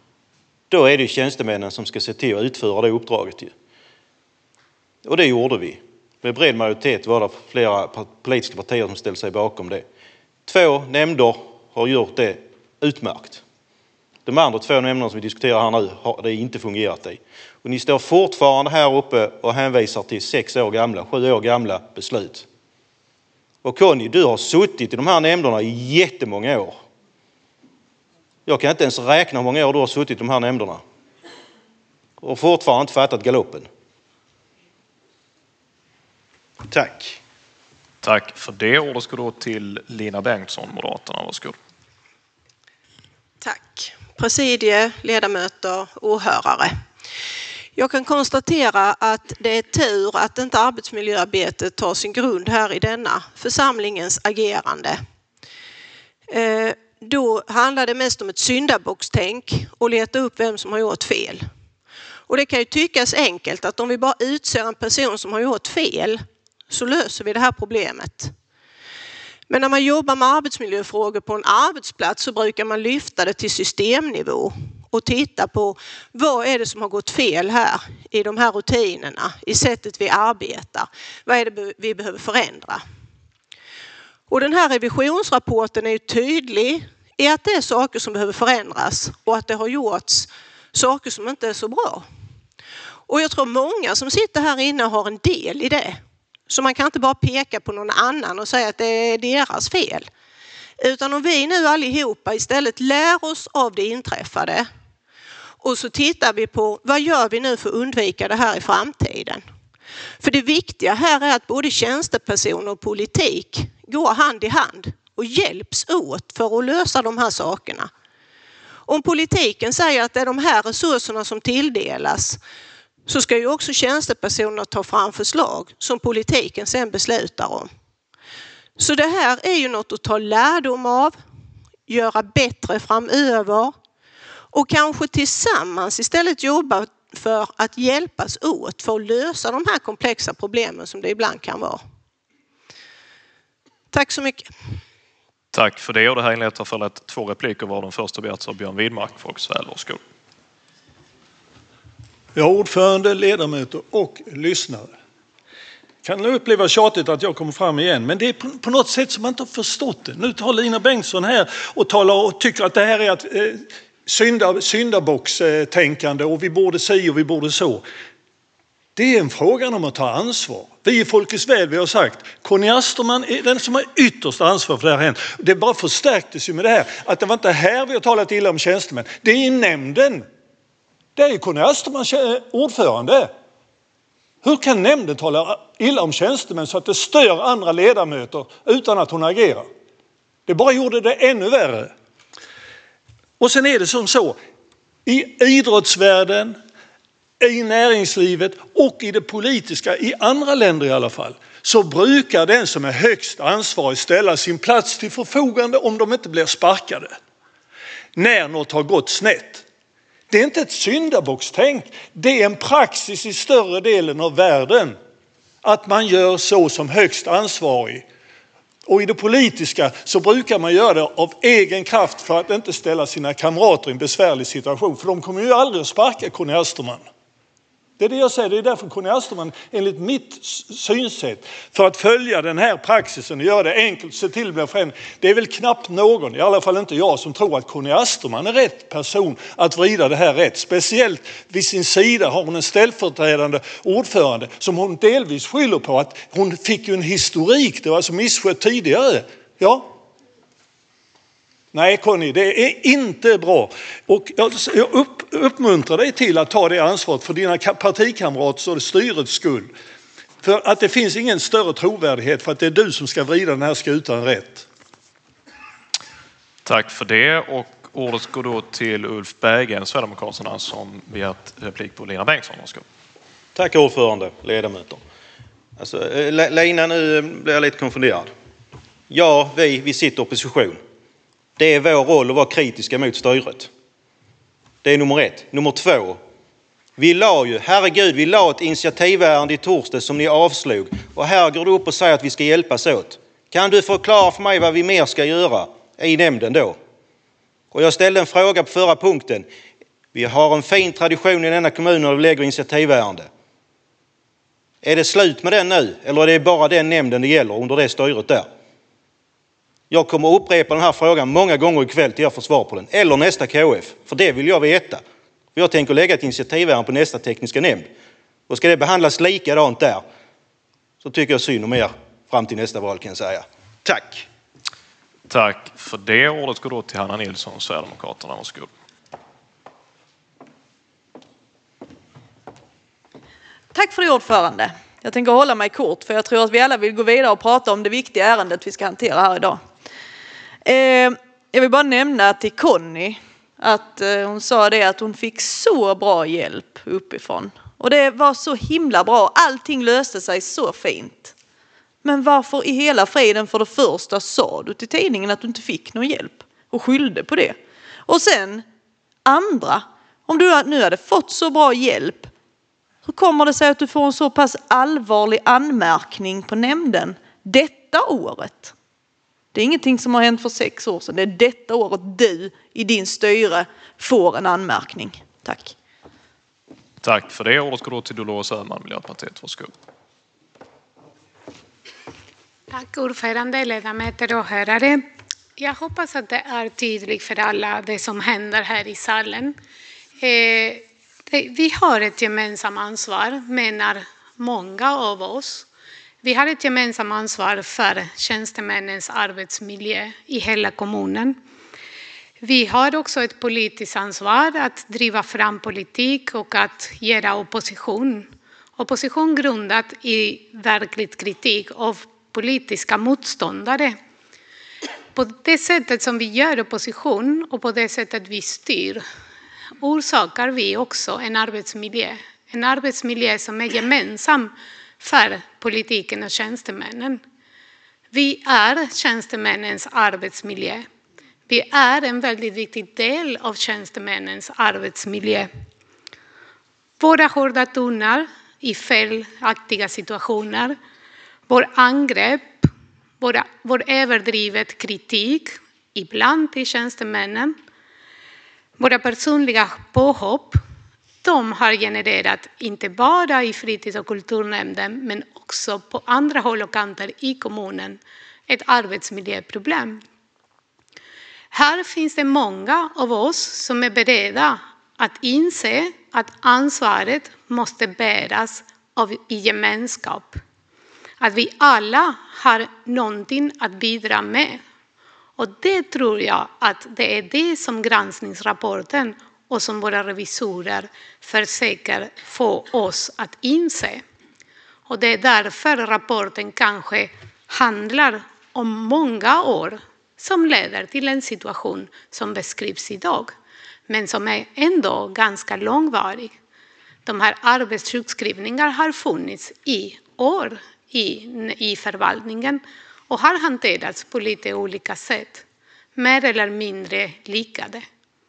Då är det tjänstemännen som ska se till att utföra det uppdraget. Och det gjorde vi. Med bred majoritet var det flera politiska partier som ställde sig bakom det. Två nämnder har gjort det utmärkt. De andra två nämnderna som vi diskuterar här nu har det inte fungerat i. Och ni står fortfarande här uppe och hänvisar till sex år gamla, sju år gamla beslut. Och Conny, du har suttit i de här nämnderna i jättemånga år. Jag kan inte ens räkna hur många år du har suttit i de här nämnderna. Och fortfarande inte fattat galoppen. Tack. Tack för det. Ordet ska då till Lina Bengtsson, Moderaterna. Varsågod. Tack. Presidie, ledamöter, åhörare. Jag kan konstatera att det är tur att inte arbetsmiljöarbetet tar sin grund här i denna församlingens agerande. Eh, då handlar det mest om ett syndabockstänk och leta upp vem som har gjort fel. Och det kan ju tyckas enkelt att om vi bara utser en person som har gjort fel så löser vi det här problemet. Men när man jobbar med arbetsmiljöfrågor på en arbetsplats så brukar man lyfta det till systemnivå och titta på vad är det som har gått fel här i de här rutinerna, i sättet vi arbetar. Vad är det vi behöver förändra? Och den här revisionsrapporten är ju tydlig i att det är saker som behöver förändras och att det har gjorts saker som inte är så bra. Och jag tror många som sitter här inne har en del i det. Så man kan inte bara peka på någon annan och säga att det är deras fel. Utan om vi nu allihopa istället lär oss av det inträffade och så tittar vi på vad gör vi nu för att undvika det här i framtiden. För det viktiga här är att både tjänstepersoner och politik går hand i hand och hjälps åt för att lösa de här sakerna. Om politiken säger att det är de här resurserna som tilldelas så ska ju också tjänstepersoner ta fram förslag som politiken sen beslutar om. Så det här är ju något att ta lärdom av, göra bättre framöver och kanske tillsammans istället jobba för att hjälpas åt för att lösa de här komplexa problemen som det ibland kan vara. Tack så mycket. Tack för det. Och det här inleder för att två repliker var den första begärts av Björn Widmark, Folksväl. Varsågod. Ja, ordförande, ledamöter och lyssnare. Kan det uppleva tjatigt att jag kommer fram igen, men det är på, på något sätt som man inte har förstått det. Nu tar Lina Bengtsson här och talar och tycker att det här är ett eh, synda, syndabockstänkande och vi borde se och vi borde så. Det är en fråga om att ta ansvar. Vi i Folkets Väl, vi har sagt, Conny Asterman är den som har ytterst ansvar för det här hänt. Det bara förstärktes ju med det här, att det var inte här vi har talat illa om tjänstemän. Det är i nämnden. Det är ju Conny Asterman ordförande. Hur kan nämnden tala illa om tjänstemän så att det stör andra ledamöter utan att hon agerar? Det bara gjorde det ännu värre. Och sen är det som så, i idrottsvärlden, i näringslivet och i det politiska, i andra länder i alla fall, så brukar den som är högst ansvarig ställa sin plats till förfogande om de inte blir sparkade. När något har gått snett. Det är inte ett syndabockstänk, det är en praxis i större delen av världen att man gör så som högst ansvarig. Och i det politiska så brukar man göra det av egen kraft för att inte ställa sina kamrater i en besvärlig situation. För de kommer ju aldrig att sparka Conny Asterman. Det är det jag säger, det är därför Conny Asterman enligt mitt synsätt för att följa den här praxisen och göra det enkelt se till att bli förändring. Det är väl knappt någon, i alla fall inte jag, som tror att Conny Asterman är rätt person att vrida det här rätt. Speciellt vid sin sida har hon en ställföreträdande ordförande som hon delvis skyller på att hon fick ju en historik, det var alltså misskött tidigare. Ja. Nej Conny, det är inte bra. Och jag upp, uppmuntrar dig till att ta det ansvaret för dina partikamraters och styrets skull. För att det finns ingen större trovärdighet för att det är du som ska vrida den här skutan rätt. Tack för det. Och ordet går då till Ulf Berggren, Sverigedemokraterna, som begärt replik på Lina Bengtsson. Varsågod. Tack ordförande, ledamöter. Alltså, Lina, nu blir jag lite konfunderad. Ja, vi, vi sitter i opposition. Det är vår roll att vara kritiska mot styret. Det är nummer ett. Nummer två. Vi la ju, herregud, vi la ett initiativärende i torsdag som ni avslog. Och här går du upp och säger att vi ska hjälpas åt. Kan du förklara för mig vad vi mer ska göra i nämnden då? Och jag ställde en fråga på förra punkten. Vi har en fin tradition i denna kommun när vi lägger initiativärende. Är det slut med den nu? Eller är det bara den nämnden det gäller under det styret där? Jag kommer upprepa den här frågan många gånger ikväll till jag får svar på den. Eller nästa K F. För det vill jag veta. För jag tänker lägga ett initiativärende på nästa tekniska nämnd. Och ska det behandlas likadant där så tycker jag synd om er fram till nästa val kan jag säga. Tack! Tack för det. Ordet går då till Hanna Nilsson, Sverigedemokraterna. Varsågod. Tack för det, ordförande. Jag tänker hålla mig kort för jag tror att vi alla vill gå vidare och prata om det viktiga ärendet vi ska hantera här idag. Eh, jag vill bara nämna till Conny att eh, hon sa det att hon fick så bra hjälp uppifrån. Och det var så himla bra. Allting löste sig så fint. Men varför i hela friden för det första sa du till tidningen att du inte fick någon hjälp och skyllde på det? Och sen andra, om du nu hade fått så bra hjälp, hur kommer det sig att du får en så pass allvarlig anmärkning på nämnden detta året? Det är ingenting som har hänt för sex år sedan. Det är detta året du i din styre får en anmärkning. Tack. Tack för det. Ordet går då till Dolores Öhman, Miljöpartiet. Varsågod. Tack ordförande, ledamöter och åhörare. Jag hoppas att det är tydligt för alla det som händer här i salen. Eh, det, vi har ett gemensamt ansvar, menar många av oss. Vi har ett gemensamt ansvar för tjänstemännens arbetsmiljö i hela kommunen. Vi har också ett politiskt ansvar att driva fram politik och att göra opposition. Opposition grundat i verklig kritik av politiska motståndare. På det sättet som vi gör opposition och på det sättet vi styr orsakar vi också en arbetsmiljö. En arbetsmiljö som är gemensam för politiken och tjänstemännen. Vi är tjänstemännens arbetsmiljö. Vi är en väldigt viktig del av tjänstemännens arbetsmiljö. Våra hårda toner i felaktiga situationer, vår angrepp, vår, vår överdrivet kritik, ibland till tjänstemännen, våra personliga påhopp, de har genererat inte bara i fritids- och kulturnämnden men också på andra håll och kanter i kommunen ett arbetsmiljöproblem. Här finns det många av oss som är beredda att inse att ansvaret måste bäras av i gemenskap. Att vi alla har någonting att bidra med. Och det tror jag att det är det som granskningsrapporten och som våra revisorer försöker få oss att inse. Och det är därför rapporten kanske handlar om många år som leder till en situation som beskrivs idag, men som är ändå ganska långvarig. De här arbetssjukskrivningarna har funnits i år i, i förvaltningen och har hanterats på lite olika sätt, mer eller mindre likade.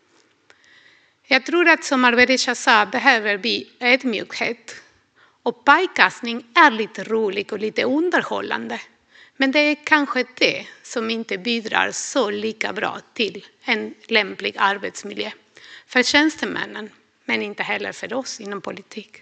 Jag tror att som Arberisha sa behöver vi ödmjukhet. Och pajkastning är lite roligt och lite underhållande. Men det är kanske det som inte bidrar så lika bra till en lämplig arbetsmiljö för tjänstemännen, men inte heller för oss inom politik.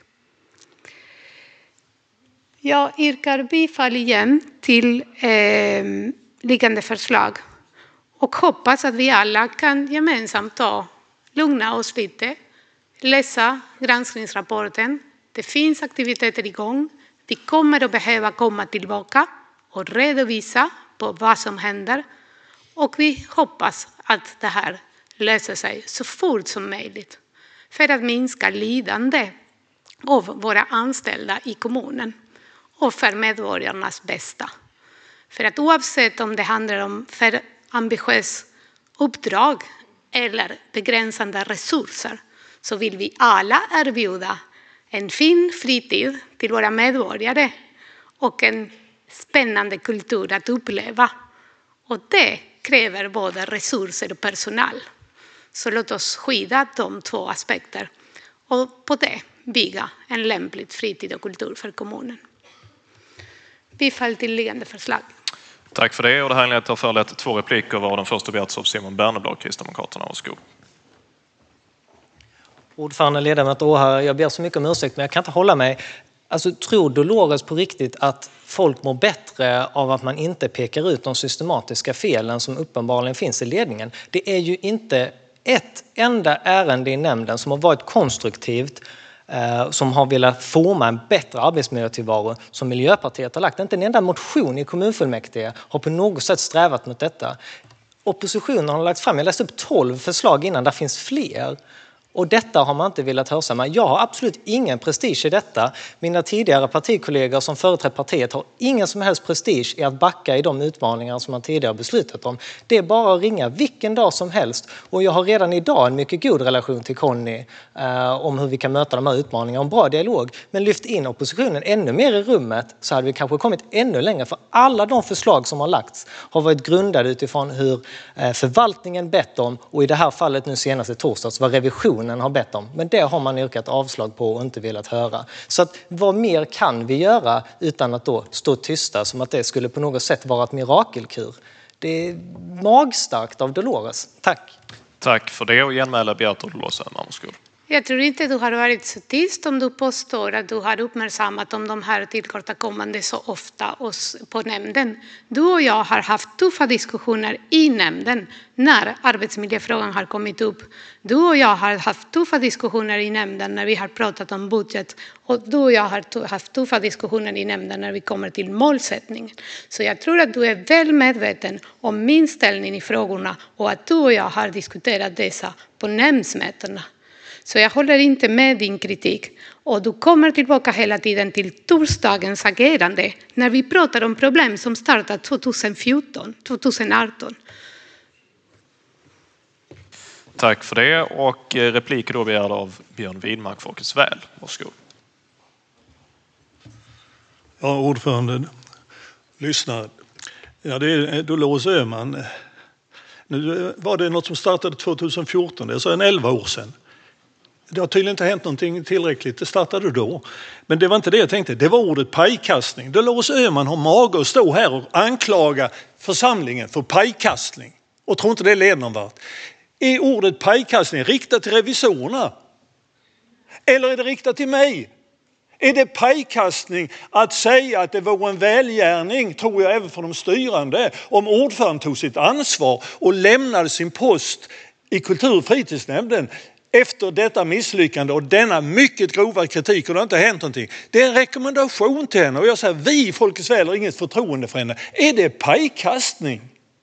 Jag yrkar bifall igen till eh, liggande förslag och hoppas att vi alla kan gemensamt ta, lugna oss lite, läsa granskningsrapporten. Det finns aktiviteter igång. Vi kommer att behöva komma tillbaka och redovisa på vad som händer. Och vi hoppas att det här löser sig så fort som möjligt för att minska lidande av våra anställda i kommunen och för medborgarnas bästa. För att oavsett om det handlar om för ambitiös uppdrag eller begränsande resurser så vill vi alla erbjuda en fin fritid till våra medborgare och en spännande kultur att uppleva. Och det kräver både resurser och personal. Så låt oss skydda de två aspekter och på det bygga en lämplig fritid och kultur för kommunen. Bifall till liggande förslag. Tack för det. Och det här är att förlett två repliker var den första begärts av Simon Berneblad, Kristdemokraterna. Varsågod. Ordförande, ledamöter och åhörare, jag ber så mycket om ursäkt men jag kan inte hålla mig. Alltså, tror Dolores på riktigt att folk mår bättre av att man inte pekar ut de systematiska felen som uppenbarligen finns i ledningen? Det är ju inte ett enda ärende i nämnden som har varit konstruktivt, eh, som har velat forma en bättre arbetsmiljötillvaro som Miljöpartiet har lagt. Inte en enda motion i kommunfullmäktige har på något sätt strävat mot detta. Oppositionen har lagt fram, jag läste upp tolv förslag innan, där finns fler. Och detta har man inte velat hörsamma. Jag har absolut ingen prestige i detta. Mina tidigare partikollegor som företräder partiet har ingen som helst prestige i att backa i de utmaningar som man tidigare beslutat om. Det är bara att ringa vilken dag som helst. Och jag har redan idag en mycket god relation till Conny eh, om hur vi kan möta de här utmaningarna. En bra dialog. Men lyft in oppositionen ännu mer i rummet så hade vi kanske kommit ännu längre. För alla de förslag som har lagts har varit grundade utifrån hur eh, förvaltningen bett om. Och i det här fallet nu senaste torsdags var revision har bett om. Men det har man yrkat avslag på och inte velat höra. Så att, vad mer kan vi göra utan att då stå tysta som att det skulle på något sätt vara ett mirakelkur? Det är magstarkt av Dolores. Tack. Tack för det och genmäla Beata Dolores Öhman. Jag tror inte du har varit så tyst om du påstår att du har uppmärksammat om de här tillkortakommande så ofta på nämnden. Du och jag har haft tuffa diskussioner i nämnden när arbetsmiljöfrågan har kommit upp. Du och jag har haft tuffa diskussioner i nämnden när vi har pratat om budget. Och du och jag har haft tuffa diskussioner i nämnden när vi kommer till målsättning. Så jag tror att du är väl medveten om min ställning i frågorna och att du och jag har diskuterat dessa på nämndsmötena. Så jag håller inte med din kritik. Och du kommer tillbaka hela tiden till torsdagens agerande när vi pratar om problem som startade tjugohundrafjorton tjugohundraarton. Tack för det. Och repliker då begärda av Björn Widmark, Folkets väl. Varsågod. Ja, ordförande. Lyssna. Ja, det är Dolores Öhman. Nu var det något som startade tjugohundrafjorton, det är så en elva år sedan. Det har tydligen inte hänt någonting tillräckligt. Det startade då. Men det var inte det jag tänkte. Det var ordet pajkastning. Dolores Öhman har mage att stå här och anklaga församlingen för pajkastning. Och tror inte det leder någon vart. Är ordet pajkastning riktat till revisorerna? Eller är det riktat till mig? Är det pajkastning att säga att det var en välgärning, tror jag även för de styrande, om ordföranden tog sitt ansvar och lämnade sin post i kultur- och fritidsnämnden efter detta misslyckande och denna mycket grova kritik, och det har inte hänt någonting. Det är en rekommendation till henne och jag säger, vi i Folkets väl har inget förtroende för henne. Är det pajkastning?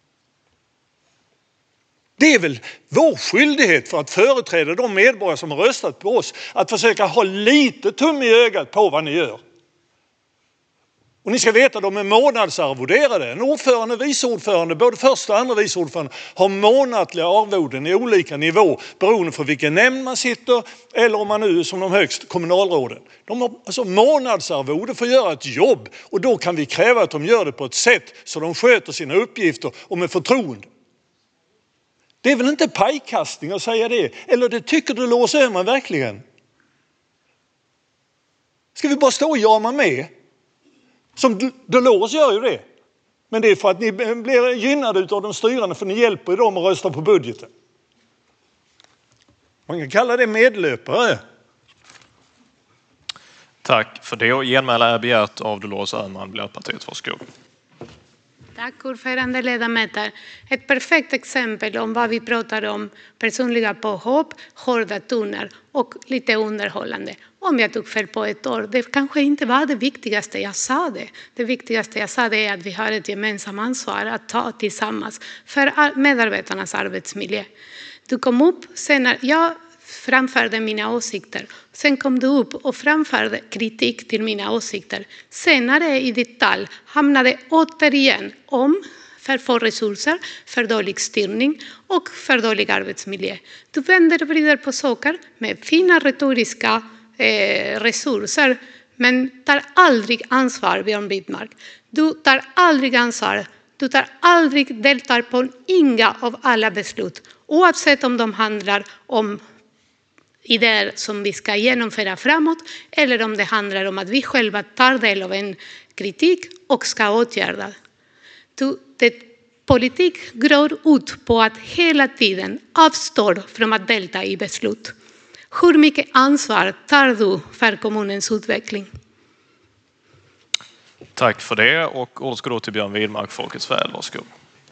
Det är väl vår skyldighet för att företräda de medborgare som har röstat på oss att försöka ha lite tum i ögat på vad ni gör. Och ni ska veta att de är månadsarvoderade. En ordförande, vice ordförande, både första och andra vice ordförande har månatliga arvoden i olika nivå beroende på vilken nämnd man sitter eller om man nu är som de högst kommunalråden. De har alltså månadsarvode för att göra ett jobb och då kan vi kräva att de gör det på ett sätt så de sköter sina uppgifter och med förtroende. Det är väl inte pajkastning att säga det? Eller det tycker du Dolores Öhman verkligen? Ska vi bara stå och jama med? Som Dolores gör ju det. Men det är för att ni blir gynnade av de styrande för ni hjälper dem att rösta på budgeten. Man kan kalla det medlöpare. Tack för det och genmäla är begärt av Dolores Öhman, Miljöpartiet. Varsågod. Tack ordförande, ledamöter. Ett perfekt exempel om vad vi pratar om, personliga påhopp, hårda toner och lite underhållande. Om jag tog fel på ett år, det kanske inte var det viktigaste jag sa det. Det viktigaste jag sa det är att vi har ett gemensamt ansvar att ta tillsammans för medarbetarnas arbetsmiljö. Du kom upp senare, jag framförde mina åsikter. Sen kom du upp och framförde kritik till mina åsikter. Senare i detalj hamnade återigen om för få resurser, för dålig styrning och för dålig arbetsmiljö. Du vänder och vrider på saker med fina retoriska eh, resurser men tar aldrig ansvar, Björn Widmark. Du tar aldrig ansvar. Du tar aldrig deltar på inga av alla beslut oavsett om de handlar om idéer som vi ska genomföra framåt eller om det handlar om att vi själva tar del av en kritik och ska åtgärda. Det politik går ut på att hela tiden avstå från att delta i beslut. Hur mycket ansvar tar du för kommunens utveckling? Tack för det. Och ordet ska då till Björn Widmark, Folkets väl. Varsågod.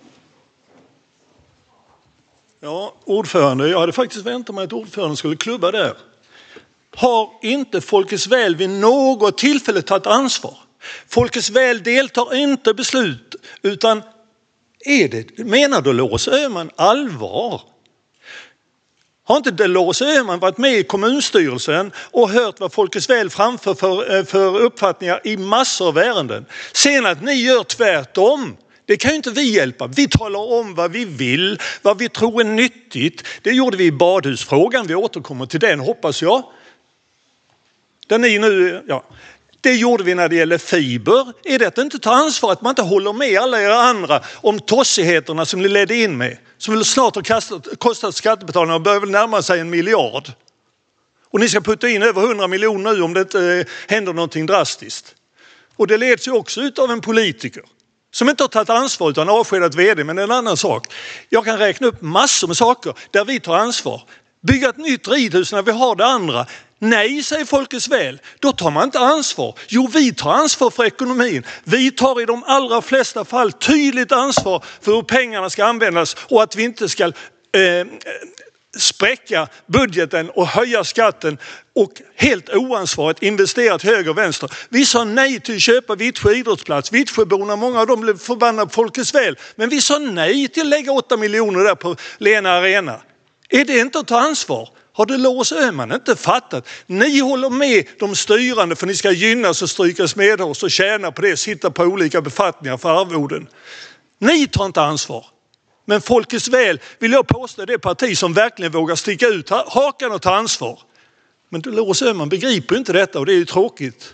Ja, ordförande, jag hade faktiskt väntat mig att ordföranden skulle klubba där. Har inte Folkets väl vid något tillfälle tagit ansvar? Folkets väl deltar inte i beslut, utan är det, menar Dolores Öhman allvar? Har inte Dolores Öhman varit med i kommunstyrelsen och hört vad Folkets väl framför för, för uppfattningar i massor av ärenden? Sen att ni gör tvärtom, det kan ju inte vi hjälpa. Vi talar om vad vi vill, vad vi tror är nyttigt. Det gjorde vi i badhusfrågan, vi återkommer till den hoppas jag. Där ni nu, ja. Det gjorde vi när det gäller fiber. Är det att inte ta ansvar att man inte håller med alla era andra om tossigheterna som ni ledde in med? Som väl snart har kastat, kostat skattebetalarna och börjar väl närma sig en miljard. Och ni ska putta in över hundra miljoner nu om det inte händer någonting drastiskt. Och det leds ju också ut av en politiker som inte har tagit ansvar utan avskedat vd, men en annan sak. Jag kan räkna upp massor med saker där vi tar ansvar. Bygga ett nytt ridhus när vi har det andra. Nej, säger Folkets väl. Då tar man inte ansvar. Jo, vi tar ansvar för ekonomin. Vi tar i de allra flesta fall tydligt ansvar för hur pengarna ska användas och att vi inte ska eh, spräcka budgeten och höja skatten och helt oansvarigt investera till höger och vänster. Vi sa nej till att köpa Vittsjö idrottsplats. Vittsjöborna, många av dem blev förbannade på Folkets väl. Men vi sa nej till att lägga åtta miljoner där på Lena Arena. Är det inte att ta ansvar? Har Dolores Öhman inte fattat? Ni håller med de styrande för ni ska gynnas och strykas med oss och tjäna på det, sitta på olika befattningar för arvoden. Ni tar inte ansvar. Men Folkets väl vill jag påstå det parti som verkligen vågar sticka ut hakan och ta ansvar. Men Dolores Öhman begriper inte detta och det är ju tråkigt.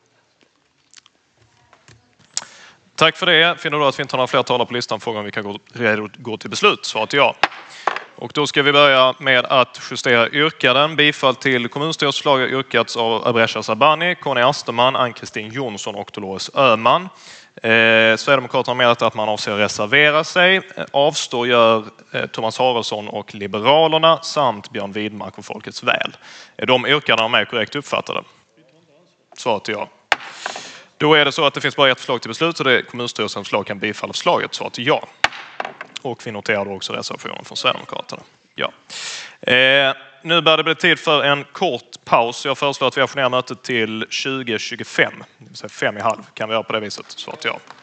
Tack för det. Finner du att vi inte har några fler talare på listan? Frågan om vi kan gå, redo, gå till beslut. Svaret är ja. Och då ska vi börja med att justera yrkanden. Bifall till kommunstyrelsens förslag har yrkats av Abresha Sabani, Conny Asterman, Ann-Kristin Jonsson och Dolores Öhman. Eh, Sverigedemokraterna har menat att man avser reservera sig. Avstår gör eh, Thomas Haraldsson och Liberalerna samt Björn Widmark och Folkets väl. Är de yrkandena med korrekt uppfattade? Svaret är ja. Då är det så att det finns bara ett förslag till beslut och det är kommunstyrelsens förslag kan bifalla förslaget. Svaret är ja. Och vi noterar då också reservationen från Sverigedemokraterna. Ja. Eh, nu börjar det bli tid för en kort paus. Jag föreslår att vi ajournerar mötet till tjugo tjugofem. Det vill säga fem i halv. Kan vi göra på det viset? Svaret ja.